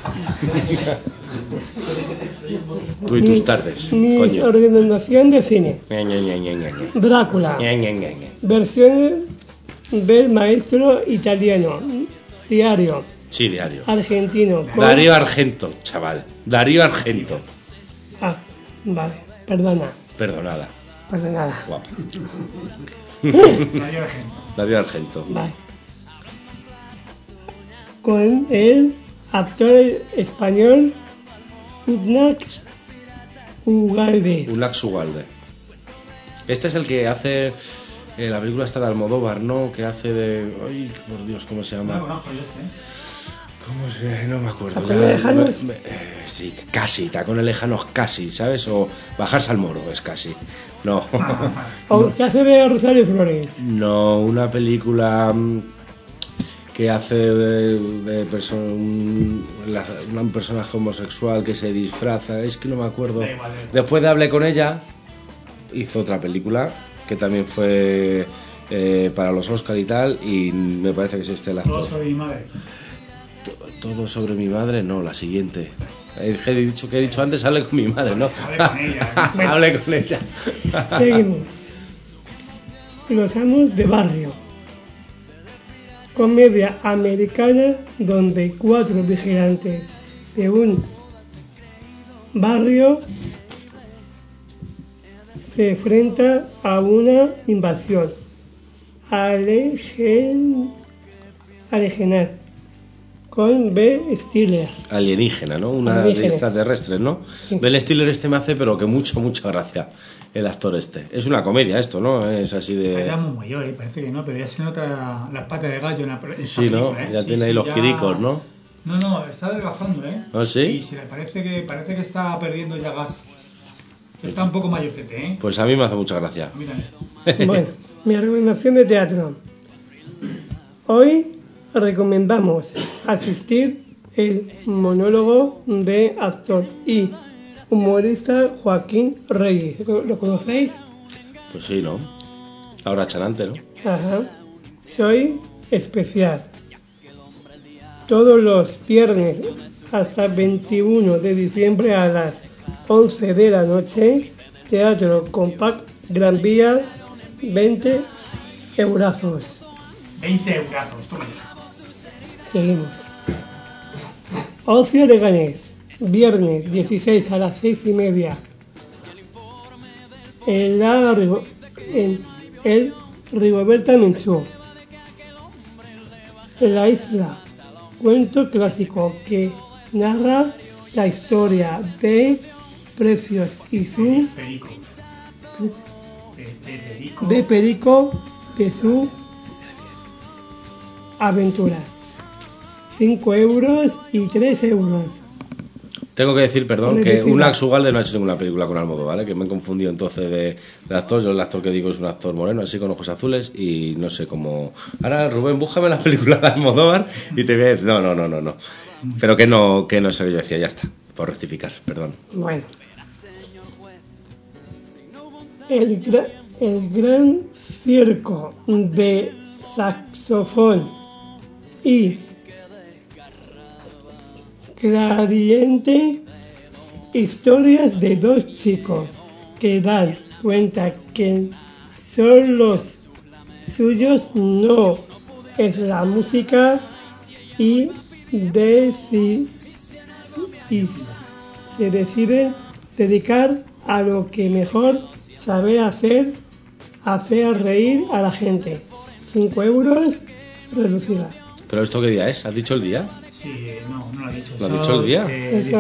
Tú y tus tardes. Mi recomendación de cine. Drácula. Versión del maestro italiano. Diario. Sí, Diario. Argentino. Darío Argento, chaval. Darío Argento. Ah, vale. Perdonada. Perdonada. Guapa. Darío Argento. Vale. Con el actor español Unax Ugalde. Este es el que hace la película esta de Almodóvar, ¿no? Que hace de... Ay, por Dios, ¿cómo se llama? No me acuerdo. ¿Tacones lejanos? Sí, casi, tacones lejanos casi, ¿sabes? O bajarse al moro, es casi. No. ¿O qué hace de Rosario Flores? No, una película que hace de un personaje homosexual que se disfraza, es que no me acuerdo. Después de Hablé con ella, hizo otra película que también fue para los Oscar y tal, y me parece que es este el actor. Todo sobre mi madre. Todo sobre mi madre, no, la siguiente. He dicho antes, hable con mi madre, ¿no? Hable con ella. Seguimos. Los amos de barrio. Comedia americana donde 4 vigilantes de un barrio se enfrentan a una invasión alienígena con Ben Stiller. Alienígena, ¿no? Una de extraterrestres, ¿no? Sí. Ben Stiller me hace, pero que mucha gracia el actor este. Es una comedia esto, ¿no? Es así de... Está ya muy mayor, parece que no, pero ya se nota las patas de gallo en esa sí, ¿no? película, Ya tiene ahí los quiricos, ¿no? No, está adelgazando, ¿eh? ¿Ah, sí? Y se le parece que está perdiendo ya gas. Está un poco mayorcete, ¿eh? Pues a mí me hace mucha gracia. Bueno, mi recomendación de teatro. Hoy recomendamos asistir el monólogo de actor y humorista Joaquín Reyes. ¿Lo conocéis? Pues sí, ¿no? Ahora Chanante, ¿no? Ajá. Soy especial. Todos los viernes hasta 21 de diciembre a las 11 de la noche, Teatro Compact Gran Vía, 20 eurazos. 20 eurazos, toma. Seguimos. Ocio de Ganés, viernes 16 a las 6:30. En el Rigoberta Menchú. La isla, cuento clásico que narra la historia de Precios y su de Perico de sus aventuras. 5 euros y 3 euros. Tengo que decir, perdón, que Unax Ugalde no ha hecho ninguna película con Almodóvar, ¿vale? Que me he confundido entonces de actor. Yo el actor que digo es un actor moreno, así con ojos azules, y no sé cómo... Ahora, Rubén, búscame la película de Almodóvar y te voy a decir... No. Pero que no es lo que yo decía, ya está. Por rectificar, perdón. Bueno. el gran circo de saxofón y clarinete, historias de dos chicos que dan cuenta que son los suyos, no es la música y se deciden dedicar a lo que mejor sabe hacer reír a la gente. 5 euros reducida. ¿Pero esto qué día es? ¿Has dicho el día? Sí, no lo ha dicho. ¿Lo has dicho el día?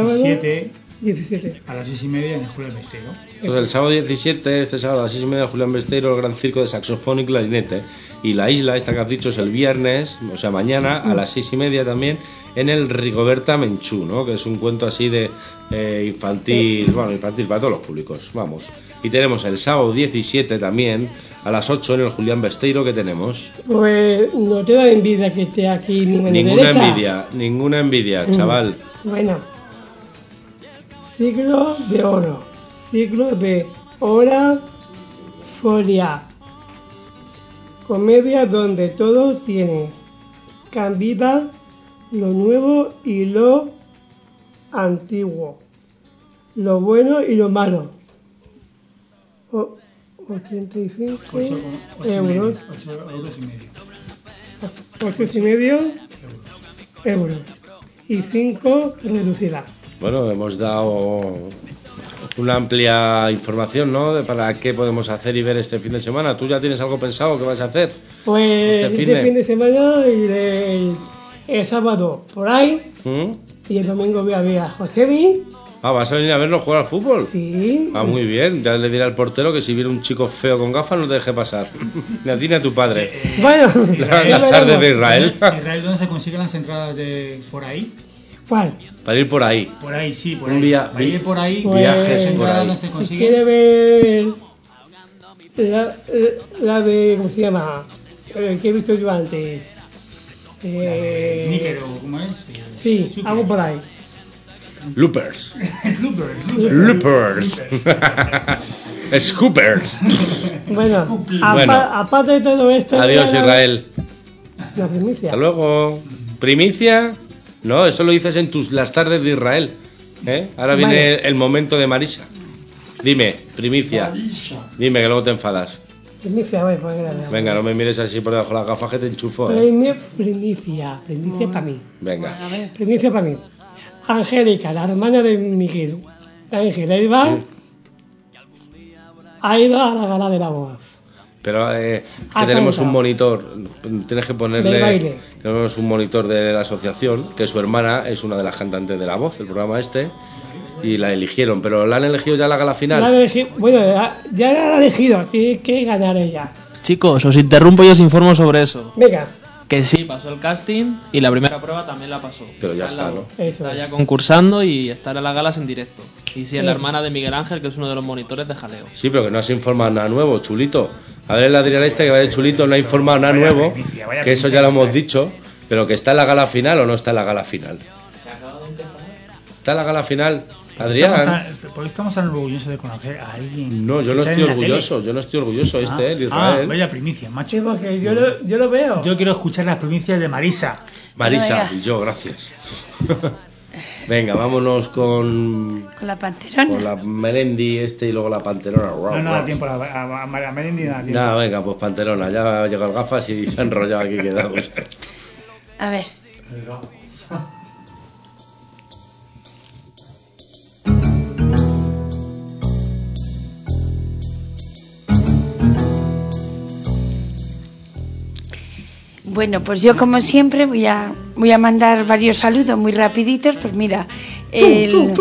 17 a las 6:30 en el Julián Besteiro. Entonces el sábado 17, este sábado a las 6:30 Julián Besteiro, el gran circo de saxofón y clarinete. Y la isla, esta que has dicho, es el viernes, o sea mañana, a las 6:30 también, en el Rigoberta Menchú, ¿no? Que es un cuento así de infantil, bueno, infantil para todos los públicos, vamos. Y tenemos el sábado 17 también, a las 8 en el Julián Besteiro, que tenemos. Pues no te da envidia que esté aquí mi mano Ninguna envidia, chaval. Bueno, siglo de oro, siglo de hora folia. Comedia donde todo tiene cabida, lo nuevo y lo antiguo, lo bueno y lo malo. 85 euros. 8,5 euros. Y 5 reducida. Bueno, hemos dado una amplia información, ¿no? Para qué podemos hacer y ver este fin de semana. ¿Tú ya tienes algo pensado que vas a hacer? Pues este fin de semana iré el sábado por ahí. Y el domingo voy a ver a Josebi. Ah, ¿vas a venir a vernos jugar al fútbol? Sí. Ah, muy bien. Ya le diré al portero que si viene un chico feo con gafas no te deje pasar. Ni a ti ni a tu padre. Bueno. Las tardes de Israel. ¿Israel dónde se consiguen las entradas por ahí? ¿Cuál? Para ir por ahí. Por ahí, sí, por un ahí. Vía, para ir por ahí. Viajes por ahí. ¿Dónde se consiguen? Si quiere ver la de, ¿cómo se llama? Que he visto yo antes. Sneaker o ¿cómo es? Sí, Super. algo por ahí. Loopers. Loopers. Scoopers. Bueno, aparte de todo esto. Adiós, Israel. La primicia. Hasta luego. ¿Primicia? No, eso lo dices en las tardes de Israel. Ahora viene el momento de Marisa. Dime, primicia. Dime que luego te enfadas. Primicia, pues venga, no me mires así por debajo de las gafas que te enchufo. Primicia para mí. Venga. Primicia para mí. Angélica, la hermana de Miguel. Ángel Elba ha ido a la gala de la voz. Pero que tenemos un monitor, tienes que ponerle. Tenemos un monitor de la asociación, que su hermana es una de las cantantes de La Voz, el programa este, y la eligieron, pero ¿la han elegido ya la gala final? Bueno, ya la han elegido, tiene que ganar ella. Chicos, os interrumpo y os informo sobre eso. Venga. Que sí, pasó el casting y la primera prueba también la pasó. Pero ya está, ¿no? Está ya concursando y estará en las galas en directo. Y sí, es la hermana de Miguel Ángel, que es uno de los monitores de jaleo. Sí, pero que no has informado nada nuevo, chulito. A ver, la Adriana que vaya chulito, no ha informado nada nuevo, que eso ya lo hemos dicho, pero que está en la gala final o no está en la gala final. ¿Se acaba de empezar? ¿Está en la gala final? Adrián. ¿Por qué estamos tan orgullosos de conocer a alguien? No, yo no estoy orgulloso, el Israel. Vaya primicia, macho. Sí, porque yo lo veo. Yo quiero escuchar las primicias de Marisa. Marisa, y yo, gracias. Venga, vámonos con la Panterona. Con la Melendi y luego la Panterona. No da tiempo a Melendi, no da tiempo. Nada, venga, pues Panterona. Ya ha llegado el gafas y se ha enrollado aquí, que da gusto. A ver. Bueno, pues yo como siempre voy a mandar varios saludos muy rapiditos. Pues mira, el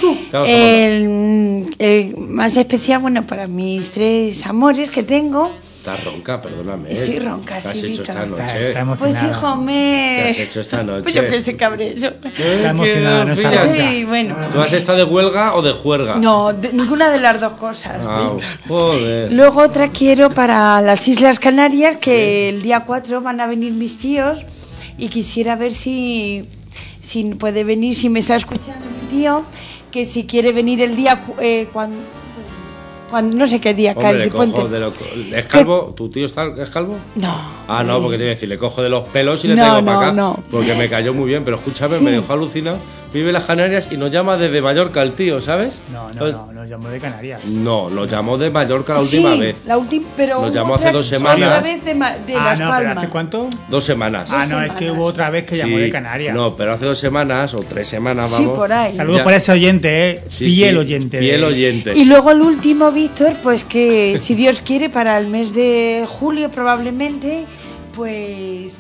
más especial, bueno, para mis 3 amores que tengo. Estás ronca, perdóname. Estoy ronca, sí. ¿Qué has hecho esta noche? Está emocionada. Pues hijo, ¿Qué has hecho esta noche? Pues yo que sé, cabré eso. Está emocionada, no está ronca. Sí, bueno. ¿Tú has estado de huelga o de juerga? No, ninguna de las dos cosas. Joder. Luego otra quiero para las Islas Canarias, que el día 4 van a venir mis tíos y quisiera ver si puede venir, si me está escuchando mi tío, que si quiere venir el día Cuando, no sé qué día cae Hombre, el puente. ¿Es calvo? ¿Tu tío es calvo? No. Ah, no, porque te iba a decir, le cojo de los pelos y le No, traigo no, para acá. no. Porque me cayó muy bien, pero escúchame, Sí. me dejó alucinado. Vive en las Canarias y nos llama desde Mallorca el tío, ¿sabes? No, nos llamó de Canarias. No, nos llamó de Mallorca la Sí, última vez. la última, pero Nos hubo llamó hace otra- 2 semanas. Otra vez de Las pero Palmas. ¿hace cuánto? 2 semanas. Ah, no, es que hubo otra vez que llamó Sí. de Canarias. No, pero hace 2 semanas o 3 semanas, Sí, vamos. por ahí. Saludos Ya. para ese oyente, Sí, fiel sí, oyente. Fiel oyente. Y luego el último, Víctor, pues que si Dios quiere para el mes de julio probablemente, pues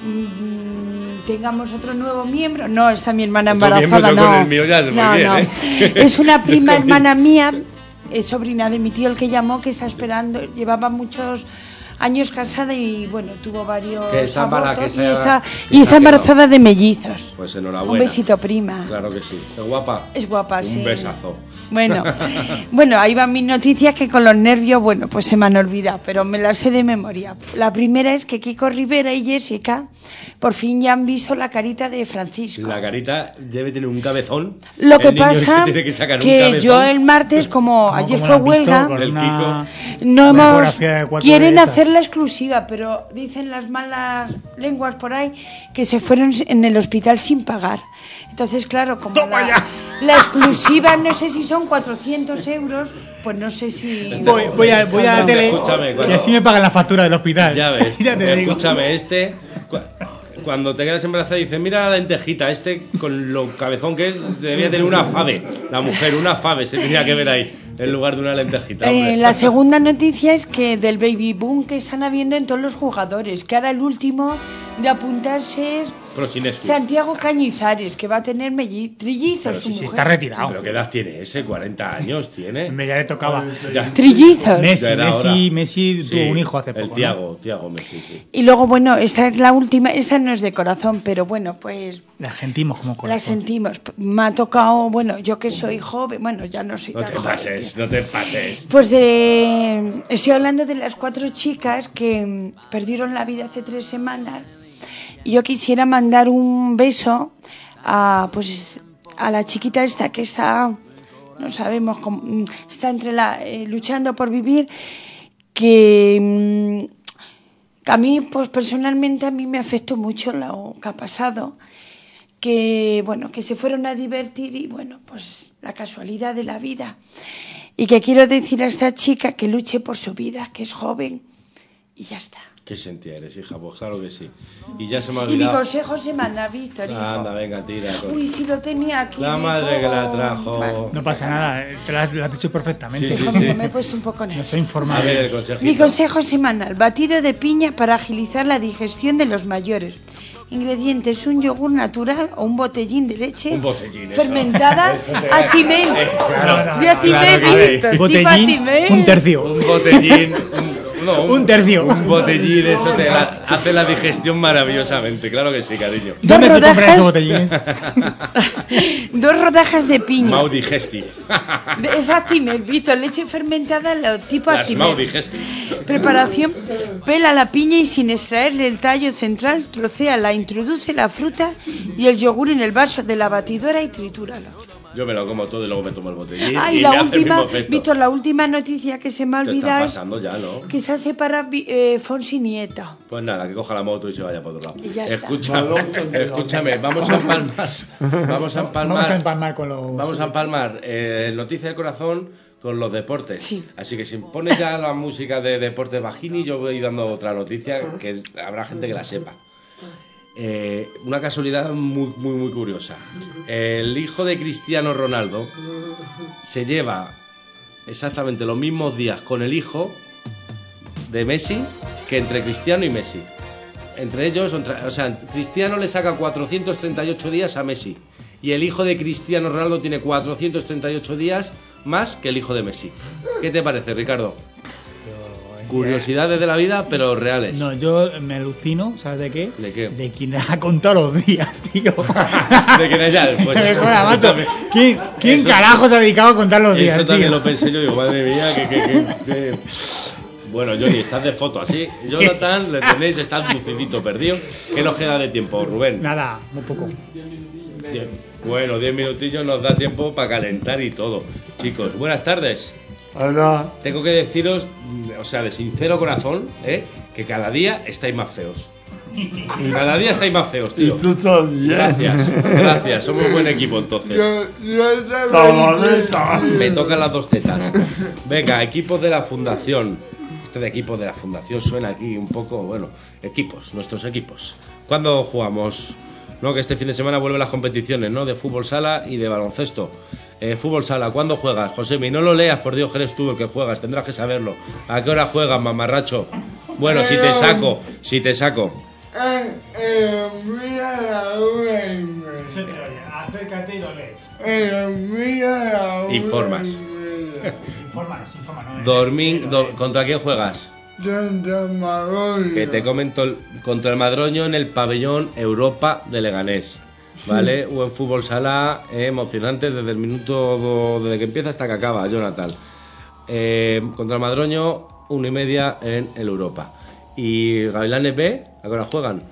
tengamos otro nuevo miembro. No, está mi hermana Otro miembro, embarazada, yo no. con el mío ya es muy no, bien, no. ¿eh? Es una prima hermana mía, es sobrina de mi tío el que llamó, que está esperando, llevaba muchos años casada y bueno, tuvo varios Que está embara- abortos que y se ha- está, que y se está ha embarazada de mellizos. Pues enhorabuena. Un besito, prima. Claro que sí. ¿Es guapa? Es guapa, Un sí. besazo. Bueno, ahí van mis noticias que con los nervios, bueno, pues se me han olvidado, pero me las sé de memoria. La primera es que Kiko Rivera y Jessica por fin ya han visto la carita de Francisco. La carita debe tener un cabezón. Lo que El niño es pasa tiene que, sacar un que cabezón. yo el martes, como ayer como fue lo han visto, huelga, con Del una- no una hemos ecografía de 4 quieren de esas. hacer la exclusiva, pero dicen las malas lenguas por ahí que se fueron en el hospital sin pagar. Entonces, claro, como la exclusiva no sé si son 400 euros, pues no sé si... Voy a la tele Escúchame, y cuando- así me pagan la factura del hospital. Ya ves. Ya te digo. Escúchame, cuando te quedas embarazada dices, mira la lentejita, con lo cabezón que es, debía tener una fave. La mujer, una fave se tenía que ver ahí, en lugar de una lentejita. hombre. La segunda noticia es que del baby boom que están habiendo en todos los jugadores, que ahora el último de apuntarse es Prosineski. Santiago Cañizares, que va a tener trillizos. Pero su Si mujer. está retirado. ¿Pero qué edad tiene ese? ¿40 años tiene? Hombre, ya le tocaba. Ya. Trillizos. Messi, Ya era hora. Messi Sí, tuvo un hijo hace poco. El ¿no? Tiago Messi, sí. Y luego, bueno, esta es la última, esta no es de corazón, pero bueno, pues La sentimos como corazón. la sentimos. Me ha tocado, bueno, yo que soy joven, bueno, ya no soy No tan te joven. pases, no te pases. Pues estoy hablando de las 4 chicas que perdieron la vida hace 3 semanas. Y yo quisiera mandar un beso a la chiquita esta que está, no sabemos cómo, está entre luchando por vivir, que a mí, pues personalmente a mí me afectó mucho lo que ha pasado, que bueno, que se fueron a divertir y bueno, pues la casualidad de la vida. Y que quiero decir a esta chica que luche por su vida, que es joven y ya está. ¿Qué sentía eres, hija? Pues claro que sí. Y ya se me ha Y mi olvidado. consejo semana, Víctor, hijo. Anda, venga, tira. Uy, si lo tenía aquí. La me madre que la pongo- trajo. Vale. No pasa nada, te la has dicho perfectamente. Sí, sí, Hijo mío, sí. me he puesto un poco No nerviosa. soy A informado. ver, el consejito. Mi consejo semanal, batido de piña para agilizar la digestión de los mayores. Ingredientes, un yogur natural o un botellín de leche Un botellín, eso. fermentada Eso te- Actimel. Claro, De Actimel, claro que sí. Víctor, tipo Botellín, Actimel. un tercio. Un botellín. Un tercio. Un botellín, eso te hace la digestión maravillosamente. Claro que sí, cariño. ¿Dónde se compran rodajas. esos botellines? 2 rodajas de piña. Mau digestive. Es Actimel, Víctor, leche fermentada tipo Las Mau Actimel. digestive. Preparación: pela la piña y sin extraerle el tallo central, trocéala, introduce la fruta y el yogur en el vaso de la batidora y tritúralo. Yo me lo como todo y luego me tomo el botellín. Ah, y y me la hace el mismo última, efecto. Víctor, la última noticia que se me ha Te está olvidado es pasando ya, ¿no? que se ha separado Fonsi Nieto. Pues nada, que coja la moto y se vaya para otro lado. Y ya está. Escúchame, vamos a empalmar. Vamos a empalmar. Vamos a empalmar con los... Vamos a empalmar Noticias del Corazón con los deportes. Sí. Así que si pones ya la música de Deportes Bajini, yo voy dando otra noticia que habrá gente que la sepa. Una casualidad muy curiosa. El hijo de Cristiano Ronaldo se lleva exactamente los mismos días con el hijo de Messi que entre Cristiano y Messi. Entre ellos, o sea, Cristiano le saca 438 días a Messi y el hijo de Cristiano Ronaldo tiene 438 días más que el hijo de Messi. ¿Qué te parece, Ricardo? Curiosidades de la vida, pero reales. No, yo me alucino, ¿sabes de qué? ¿De qué? De quien ha contado los días, tío. ¿De quién es ya? Pues, Me joda, macho. escúchame. ¿Quién Eso- carajo se ha dedicado a contar los días, Eso también tío? lo pensé yo, digo, madre mía, que... Bueno, Johnny, estás de foto así. Jonathan, le tenéis, está lucidito perdido. ¿Qué nos queda de tiempo, Rubén? Nada, muy poco. Bueno, 10 minutillos nos da tiempo para calentar y todo. Chicos, buenas tardes. Hola. Tengo que deciros, o sea, de sincero corazón, que cada día estáis más feos. Cada día estáis más feos, tío. Y tú también. Gracias, somos un buen equipo entonces. Me tocan las dos tetas. Venga, equipos de la fundación. Este de equipos de la fundación suena aquí un poco, bueno, equipos, nuestros equipos. ¿Cuándo jugamos? No, que este fin de semana vuelven las competiciones, ¿no? De fútbol sala y de baloncesto. Fútbol sala, ¿cuándo juegas, Josemi? No lo leas, por Dios, que eres tú el que juegas, tendrás que saberlo. ¿A qué hora juegas, mamarracho? Bueno, si te saco. Mira la Se te oye, acércate y lo lees. mira la Informas. Infórmanos, ¿Contra quién juegas? Que te comento, contra el Madroño en el pabellón Europa de Leganés. ¿Vale? Buen fútbol sala, emocionante desde el minuto desde que empieza hasta que acaba, Jonathan. Contra el Madroño, 1:30 en el Europa. ¿Y Gavilanes B? ¿A qué hora juegan?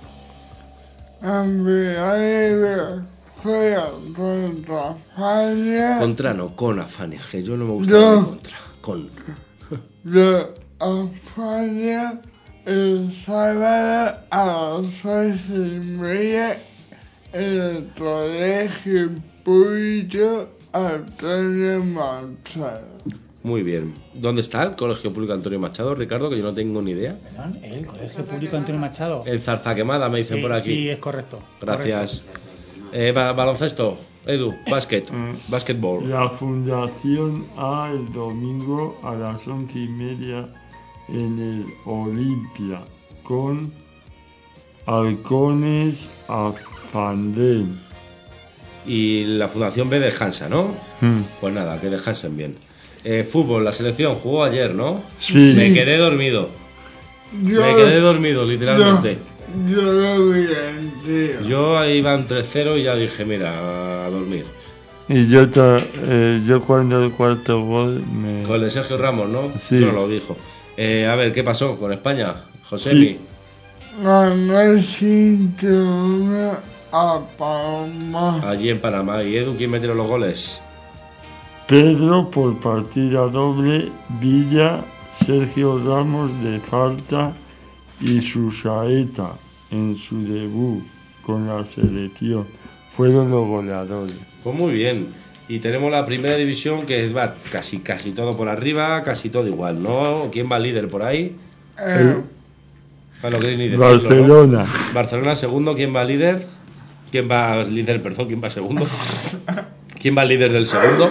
Contra no, con Afania, que yo no me gusta de contra. Con. De Afania el sábado a las 6:30 en el colegio público Antonio Machado. Muy bien. ¿Dónde está el Colegio Público Antonio Machado, Ricardo? Que yo no tengo ni idea. ¿Perdón? ¿El Colegio Público Antonio Machado? En Zarzaquemada, me dicen por aquí. Sí, es correcto. Gracias. Baloncesto, Edu, básquetbol. La fundación A el domingo a las 11:30 en el Olimpia con Halcones Afandén. Y la fundación B descansa, ¿no? Pues nada, que descansen bien. Fútbol, la selección jugó ayer, ¿no? Sí. Me quedé dormido. Literalmente. Yo lo vi entero. Yo iba 3-0 y ya dije, mira, a dormir. Y yo cuando el cuarto gol me... Con el de Sergio Ramos, ¿no? Sí. No lo dijo. A ver, ¿qué pasó con España? Josemi. Sí. Ganó 5-1 a Panamá. Allí en Panamá. ¿Y Edu quién metió los goles? Pedro por partida doble, Villa, Sergio Ramos de falta y Susaeta en su debut con la selección. Fueron los goleadores. Pues muy bien. Y tenemos la primera división que va casi todo por arriba, casi todo igual, ¿no? ¿Quién va líder por ahí? No queréis ni decirlo, Barcelona. ¿no? Barcelona segundo, ¿quién va líder? ¿Quién va líder, perdón? ¿Quién va segundo? ¿Quién va líder del segundo?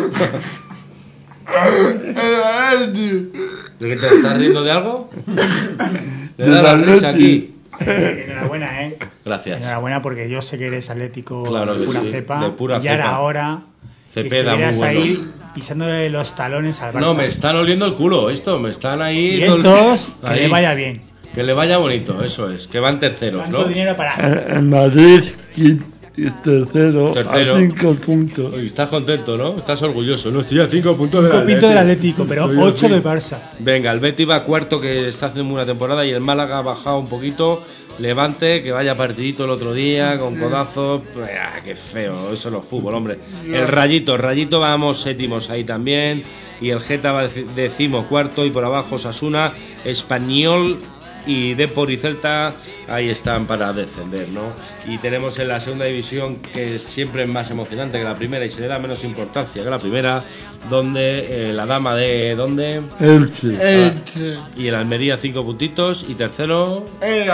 ¿De qué te estás riendo de algo? ¿Le da la risa aquí? Enhorabuena, Gracias. Enhorabuena porque yo sé que eres atlético claro de pura sí, cepa. de pura y ahora, cepa. ahora Cepeda, muy bueno. ahí pisándole los talones al Barça. No, me están oliendo el culo esto, me están ahí... Y estos, que ahí. le vaya bien. Que le vaya bonito, eso es, que van terceros, ¿Cuánto ¿no? dinero para...? En Madrid, tercero, Tercero. a 5 puntos. Oye, estás contento, ¿no? Estás orgulloso, ¿no? Estoy a 5 puntos del 5 Atlético. puntos del Atlético, pero 8 del Barça. Venga, el Betis va cuarto, que está haciendo una buena temporada, y el Málaga ha bajado un poquito. Levante, que vaya partidito el otro día, con codazos. Qué feo, eso no es fútbol, hombre. El Rayito vamos séptimos ahí también. Y el Geta va 14º, y por abajo Osasuna, Español y Depor y Celta ahí están para descender, ¿no? Y tenemos en la segunda división, que siempre es más emocionante que la primera y se le da menos importancia que la primera, donde la dama de... ¿dónde? Elche. Y el Almería 5 puntitos, y tercero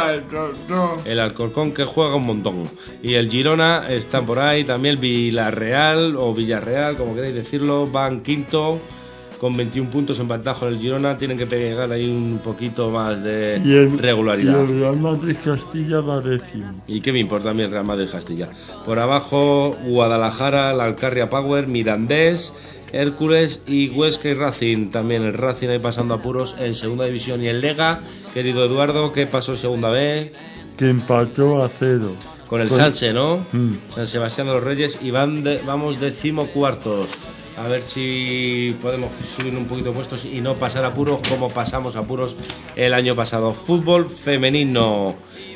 el Alcorcón, que juega un montón, y el Girona están por ahí también. El Villarreal o Villarreal, como queréis decirlo, van quinto con 21 puntos en ventaja en el Girona. Tienen que pegar ahí un poquito más de regularidad. Y el Real Madrid Castilla va décimo. ¿Y qué me importa a mí el Real Madrid Castilla? Por abajo, Guadalajara, la Alcarria Power, Mirandés, Hércules y Huesca y Racing. También el Racing ahí pasando apuros en segunda división. Y el Lega, querido Eduardo, ¿qué pasó en segunda B? Que empató a 0. Con el Sanche, ¿no? San Sebastián de los Reyes. Y vamos 14º. A ver si podemos subir un poquito puestos y no pasar apuros como pasamos apuros el año pasado. Fútbol femenino,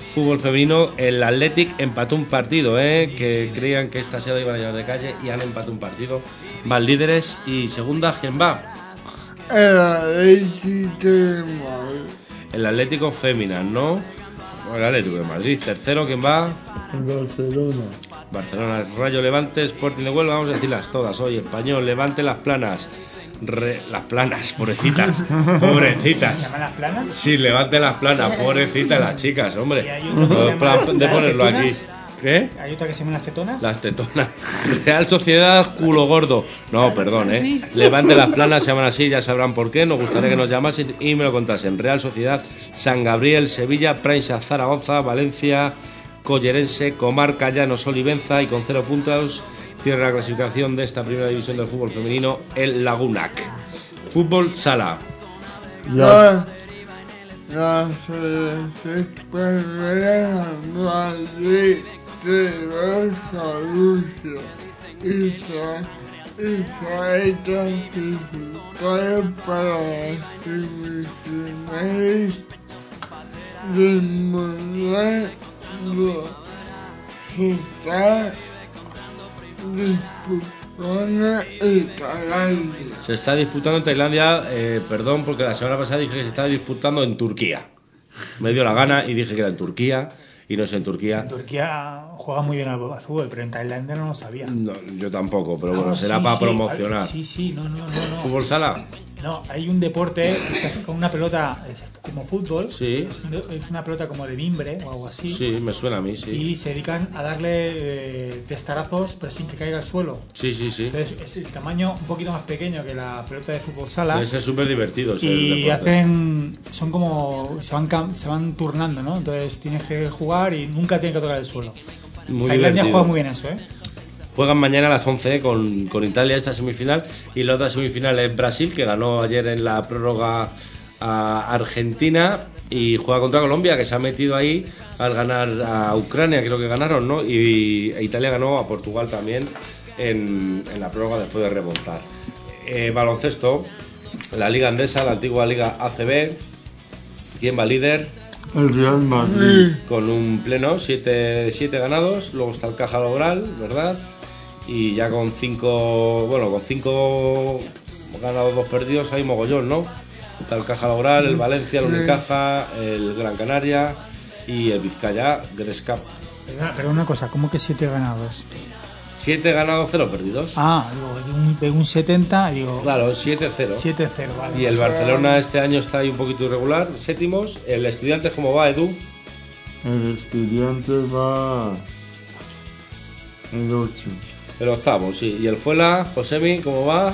el Athletic empató un partido, que creían que esta se iba a llevar de calle y han empatado un partido. Van líderes. Y segunda, ¿quién va? el Atlético de Madrid. El Atlético Féminas, ¿no? El Atlético de Madrid. Tercero, ¿quién va? Barcelona. Barcelona, Rayo Levante, Sporting de Huelva, vamos a decirlas todas hoy. Español, Levante, Las Planas. Las Planas, pobrecitas. Pobrecitas. ¿Se llaman Las Planas? Sí, Levante Las Planas, pobrecitas las chicas, hombre. ¿Y hay otro que se llama Plan de Las ponerlo aquí. Tetonas? ¿Qué? ¿Hay otra que se llama Las Tetonas? Las Tetonas. Real Sociedad, culo gordo. No, perdón, Levante Las Planas, se llaman así, ya sabrán por qué. Nos gustaría que nos llamasen y me lo contasen. Real Sociedad, San Gabriel, Sevilla, Prensa, Zaragoza, Valencia, Collerense, Comarca, Llanos, Olivenza, y con 0 puntos cierra la clasificación de esta primera división del fútbol femenino, el Lagunac. Fútbol sala. La selección española Madrid de los Rusia y fue clasificada para las semifinales del Mundial se está disputando en Tailandia. Se está disputando en Tailandia, perdón, porque la semana pasada dije que se estaba disputando en Turquía. Me dio la gana y dije que era en Turquía, y no es en Turquía. En Turquía juega muy bien al fútbol, pero en Tailandia no lo sabía. No, yo tampoco, pero bueno, será para promocionar. Sí, no. ¿Fútbol sala? No, hay un deporte que se hace con una pelota como fútbol. Sí. Es una pelota como de mimbre o algo así. Sí, me suena a mí, sí. Y se dedican a darle testarazos, pero sin que caiga al suelo. Sí. Entonces es el tamaño un poquito más pequeño que la pelota de fútbol sala. Debe ser súper divertido. Y son como se van turnando, ¿no? Entonces tienes que jugar y nunca tienes que tocar el suelo. Muy Tailandia divertido. juega muy bien eso, Juegan mañana a las 11 con Italia esta semifinal, y la otra semifinal es Brasil, que ganó ayer en la prórroga a Argentina, y juega contra Colombia, que se ha metido ahí al ganar a Ucrania, creo que ganaron, ¿no? Y Italia ganó a Portugal también en la prórroga después de remontar. Baloncesto, la Liga Andesa, la antigua Liga ACB. ¿Quién va líder? El Real Madrid. Con un pleno, 7 ganados. Luego está el Caja Laboral, ¿verdad? Y ya con 5 ganados, 2 perdidos, hay mogollón, ¿no? Está el Caja Laboral, el Valencia, el Unicaja, el Gran Canaria y el Vizcaya Grescap. Pero una cosa, ¿cómo que 7 ganados? 7 ganados, 0 perdidos. Ah, digo, de un 70, digo... Claro, 7-0. 7-0, vale. Y el Barcelona este año está ahí un poquito irregular, séptimos. ¿El Estudiantes cómo va, Edu? El Estudiante va el 8. El octavo, sí. ¿Y el Fuela, Josemi, cómo va?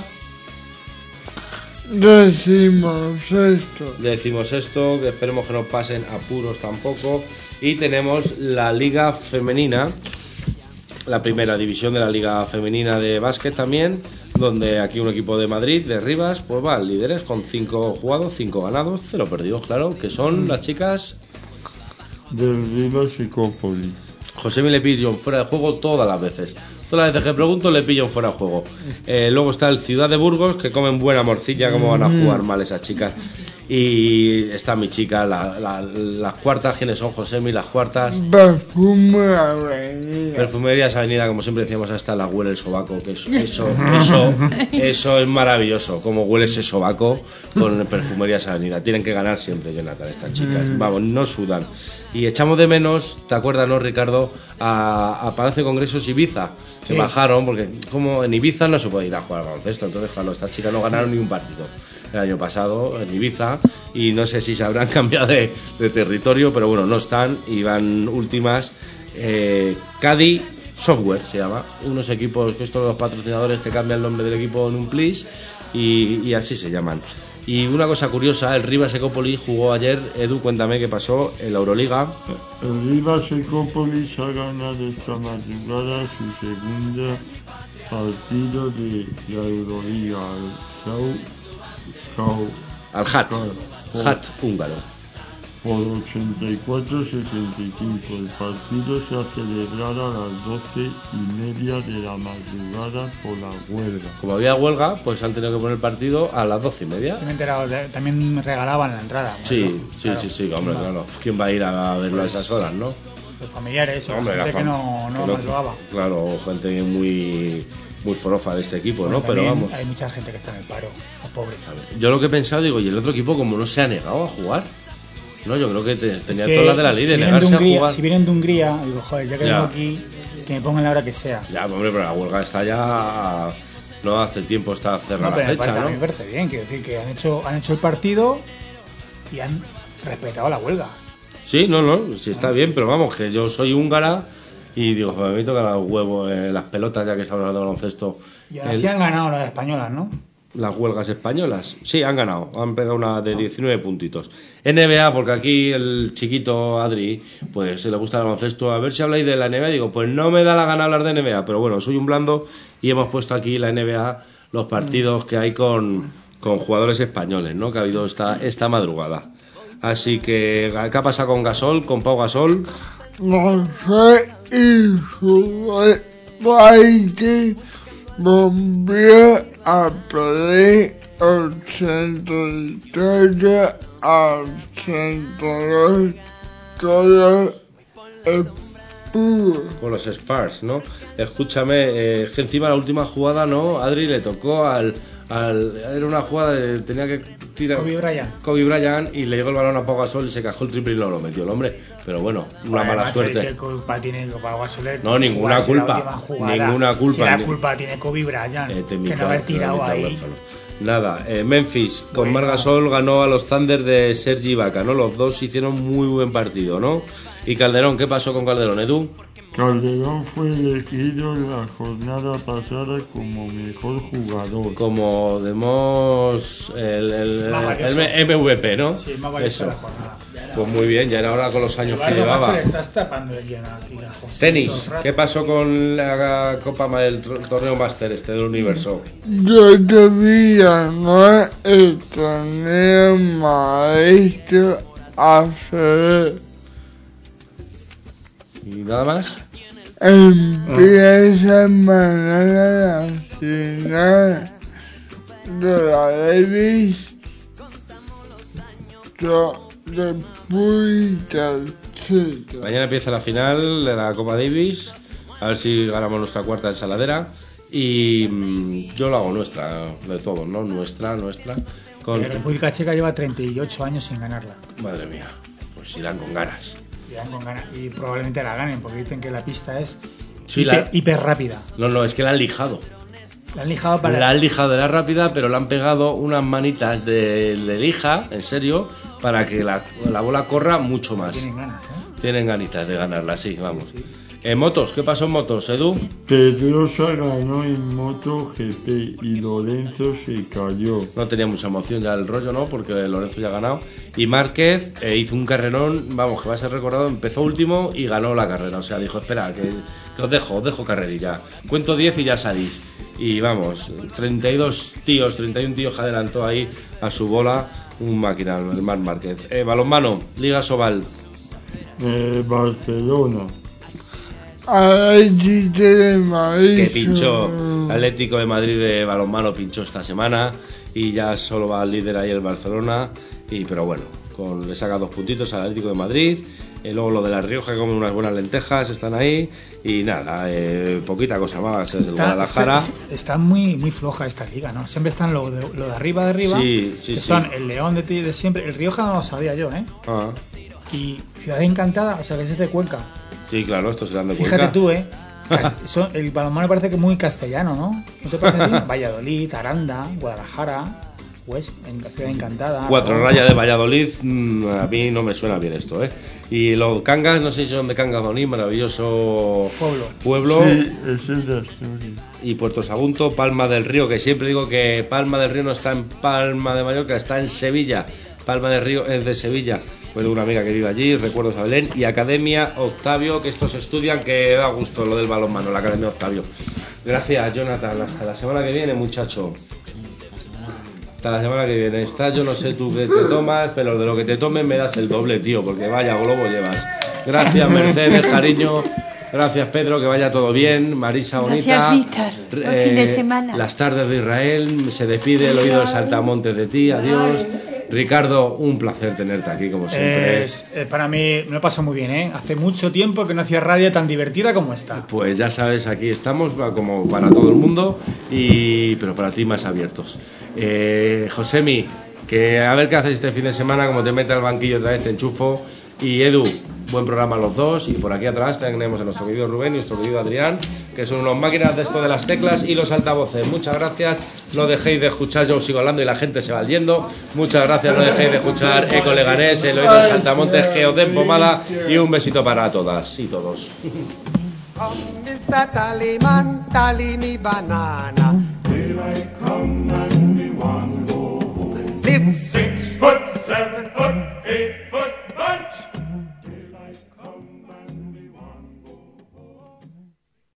16º. 16º, que esperemos que no pasen apuros tampoco. Y tenemos la Liga Femenina, la primera división de la Liga Femenina de básquet también, donde aquí un equipo de Madrid, de Rivas, pues van líderes con 5 jugados, 5 ganados, 0 perdidos, claro, que son las chicas del Rivas Ecópolis. Josemi le pillo fuera de juego todas las veces. Todas las veces que pregunto le pillo fuera de juego. Luego está el Ciudad de Burgos, que comen buena morcilla, cómo van a jugar mal esas chicas. Y está mi chica, las cuartas. ¿Quiénes son, Josemi? Las cuartas. Perfumerías Avenida, como siempre decíamos, hasta la huele el sobaco. Que eso es maravilloso, como huele ese sobaco con Perfumerías Avenida. Tienen que ganar siempre, Jonathan, estas chicas. Vamos, no sudan. Y echamos de menos, ¿te acuerdas, no, Ricardo? A Palacio de Congresos Ibiza. Se bajaron, porque como en Ibiza no se puede ir a jugar al baloncesto. Entonces, claro, estas chicas no ganaron ni un partido el año pasado en Ibiza, y no sé si se habrán cambiado de territorio, pero bueno, no están y van últimas. Cádiz Software se llama, unos equipos que estos los patrocinadores te cambian el nombre del equipo en un plis y así se llaman. Y una cosa curiosa, el Rivas Ecópolis jugó ayer. Edu, cuéntame qué pasó en la Euroliga. El Rivas Ecópolis ha ganado esta madrugada su segundo partido de la Euroliga al Hat húngaro. Por 84-65. El partido se ha celebrado a las 12:30 de la madrugada por la huelga. Como había huelga, pues han tenido que poner el partido a las 12:30. Sí, me he enterado, también me regalaban la entrada. Sí, hombre, claro. ¿Quién va a ir a verlo a esas horas, no? Los familiares, o hombre, gente que no madrugaba. Claro, gente muy muy forofa de este equipo, Bueno, ¿no? Pero también vamos. hay mucha gente que está en el paro, los pobres. Yo lo que he pensado, digo, y el otro equipo como no se ha negado a jugar. No, yo creo que tenía Es que todas las de la ley de vienen negarse Hungría, a jugar. Si vienen de Hungría, digo, joder, ya que Ya. vengo aquí, que me pongan la hora que sea. Ya, hombre, pero la huelga está ya. No hace tiempo está cerrada No, pero la fecha, a mí me ¿no? parece bien, quiero decir que han hecho el partido y han respetado la huelga. Sí, no, sí está bien, pero vamos, que yo soy húngara y digo, joder, me toca los huevos, las pelotas, ya que estamos hablando de baloncesto. Y ahora sí han ganado las españolas, ¿no? Las huelgas españolas, sí, han ganado, han pegado una de 19 puntitos. NBA, porque aquí el chiquito Adri, pues le gusta el baloncesto, a ver si habláis de la NBA, digo, pues no me da la gana hablar de NBA, pero bueno, soy un blando y hemos puesto aquí la NBA, los partidos que hay con jugadores españoles, ¿no? Que ha habido esta madrugada. Así que, ¿qué ha pasado con Gasol, con Pau Gasol? No sé, y su país volvió a perder 83 a 102 todo el puro. Con los Spurs, ¿no? Escúchame, es que encima la última jugada, ¿no? Adri le tocó era una jugada de tenía que tirar Kobe Bryant y le llegó el balón a Pau Gasol y se cajó el triple y no lo metió el hombre. Pero bueno, una mala suerte. ¿Qué culpa tiene Pau Gasol? No, ninguna culpa. Ninguna culpa. Si la culpa tiene Kobe Bryant, que no haber tirado ahí. Nada, Memphis con Marc Gasol ganó a los Thunder de Serge Ibaka, ¿no? Los dos hicieron muy buen partido, ¿no? Y Calderón, ¿qué pasó con Calderón, Edu? Calderón fue elegido la jornada pasada como mejor jugador. Como demos el MVP, ¿no? Sí, más valioso eso. de la jornada. Pues muy bien, ya era hora con los años que Eduardo, macho, llevaba. le estás tapando el lleno aquí la José, Tenis, todo el rato. ¿qué pasó con la Copa del torneo Master del universo? Yo todavía no el torneo maestro hacer. ¿Y nada más? Empieza mañana la final de la Davis de Puitalcito. Mañana empieza la final de la Copa Davis, a ver si ganamos nuestra cuarta ensaladera. Y yo lo hago nuestra, de todos, ¿no? Nuestra. Con... La República Checa lleva 38 años sin ganarla. Madre mía, pues irán con ganas. Y probablemente la ganen, porque dicen que la pista es Sí, hiper rápida. No, es que la han lijado. La han lijado para... La han lijado de la rápida, pero le han pegado unas manitas de lija, en serio, para que la bola corra mucho más. Tienen ganas, Tienen ganitas de ganarla, sí, vamos. Sí. En motos, ¿qué pasó en motos, Edu? Pedrosa ganó en MotoGP y Lorenzo se cayó. No tenía mucha emoción ya el rollo, ¿no? Porque Lorenzo ya ha ganado. Y Márquez hizo un carrerón, vamos, que va a ser recordado, empezó último y ganó la carrera. O sea, dijo, espera, que os dejo carrerilla. Cuento 10 y ya salís. Y vamos, 31 tíos que adelantó ahí a su bola, un máquina, el Marc Márquez. Balonmano, Liga Sobal. Barcelona. Atlético de Madrid. Que pinchó Atlético de Madrid de balonmano, pinchó esta semana y ya solo va al líder ahí el Barcelona. Pero bueno, le saca 2 puntitos al Atlético de Madrid. Luego lo de La Rioja, que comen unas buenas lentejas, están ahí. Y nada, poquita cosa más. Es el Guadalajara. Está muy, muy floja esta liga, ¿no? Siempre están lo de arriba. Sí. Son el León de siempre. El Rioja no lo sabía yo, ¿eh? Ah. Y Ciudad Encantada, o sea, que es de Cuenca. Sí, claro, esto se dan de Cuenca. Fíjate tú, el balonmano parece que muy castellano, ¿no? ¿No te parece a ti? Valladolid, Aranda, Guadalajara, Ciudad Encantada. 4 rayas de Valladolid, a mí no me suena bien esto, Y los Cangas, no sé si son de Cangas Boní, maravilloso pueblo. Sí, es el de Asturias. Y Puerto Sagunto, Palma del Río, que siempre digo que Palma del Río no está en Palma de Mallorca, está en Sevilla. Palma del Río es de Sevilla. Fue de una amiga que vive allí, recuerdos a Belén. Y Academia Octavio, que estos estudian, que da gusto lo del balonmano, la Academia Octavio. Gracias, Jonathan. Hasta la semana que viene, muchacho. Hasta la semana que viene. Yo no sé tú qué te tomas, pero de lo que te tomes me das el doble, tío, porque vaya globo llevas. Gracias, Mercedes, cariño. Gracias, Pedro, que vaya todo bien. Marisa, bonita. Gracias, Víctor. Buen fin de semana. Las tardes de Israel. Se despide el oído del saltamontes de ti. Adiós. Ricardo, un placer tenerte aquí, como siempre. Para mí me lo paso muy bien, ¿eh? Hace mucho tiempo que no hacía radio tan divertida como esta. Pues ya sabes, aquí estamos como para todo el mundo, pero para ti más abiertos. Josemi, que a ver qué haces este fin de semana, como te metes al banquillo otra vez, te enchufo. Y Edu, buen programa los dos. Y por aquí atrás tenemos a nuestro querido Rubén y nuestro querido Adrián, que son unos máquinas de esto de las teclas y los altavoces. Muchas gracias, no dejéis de escuchar, yo sigo hablando y la gente se va yendo. Muchas gracias, no dejéis de escuchar Eco Leganés, el oído de Saltamontes, que os den pomada, y un besito para todas y todos. Mr. Tallyman, tally me banana.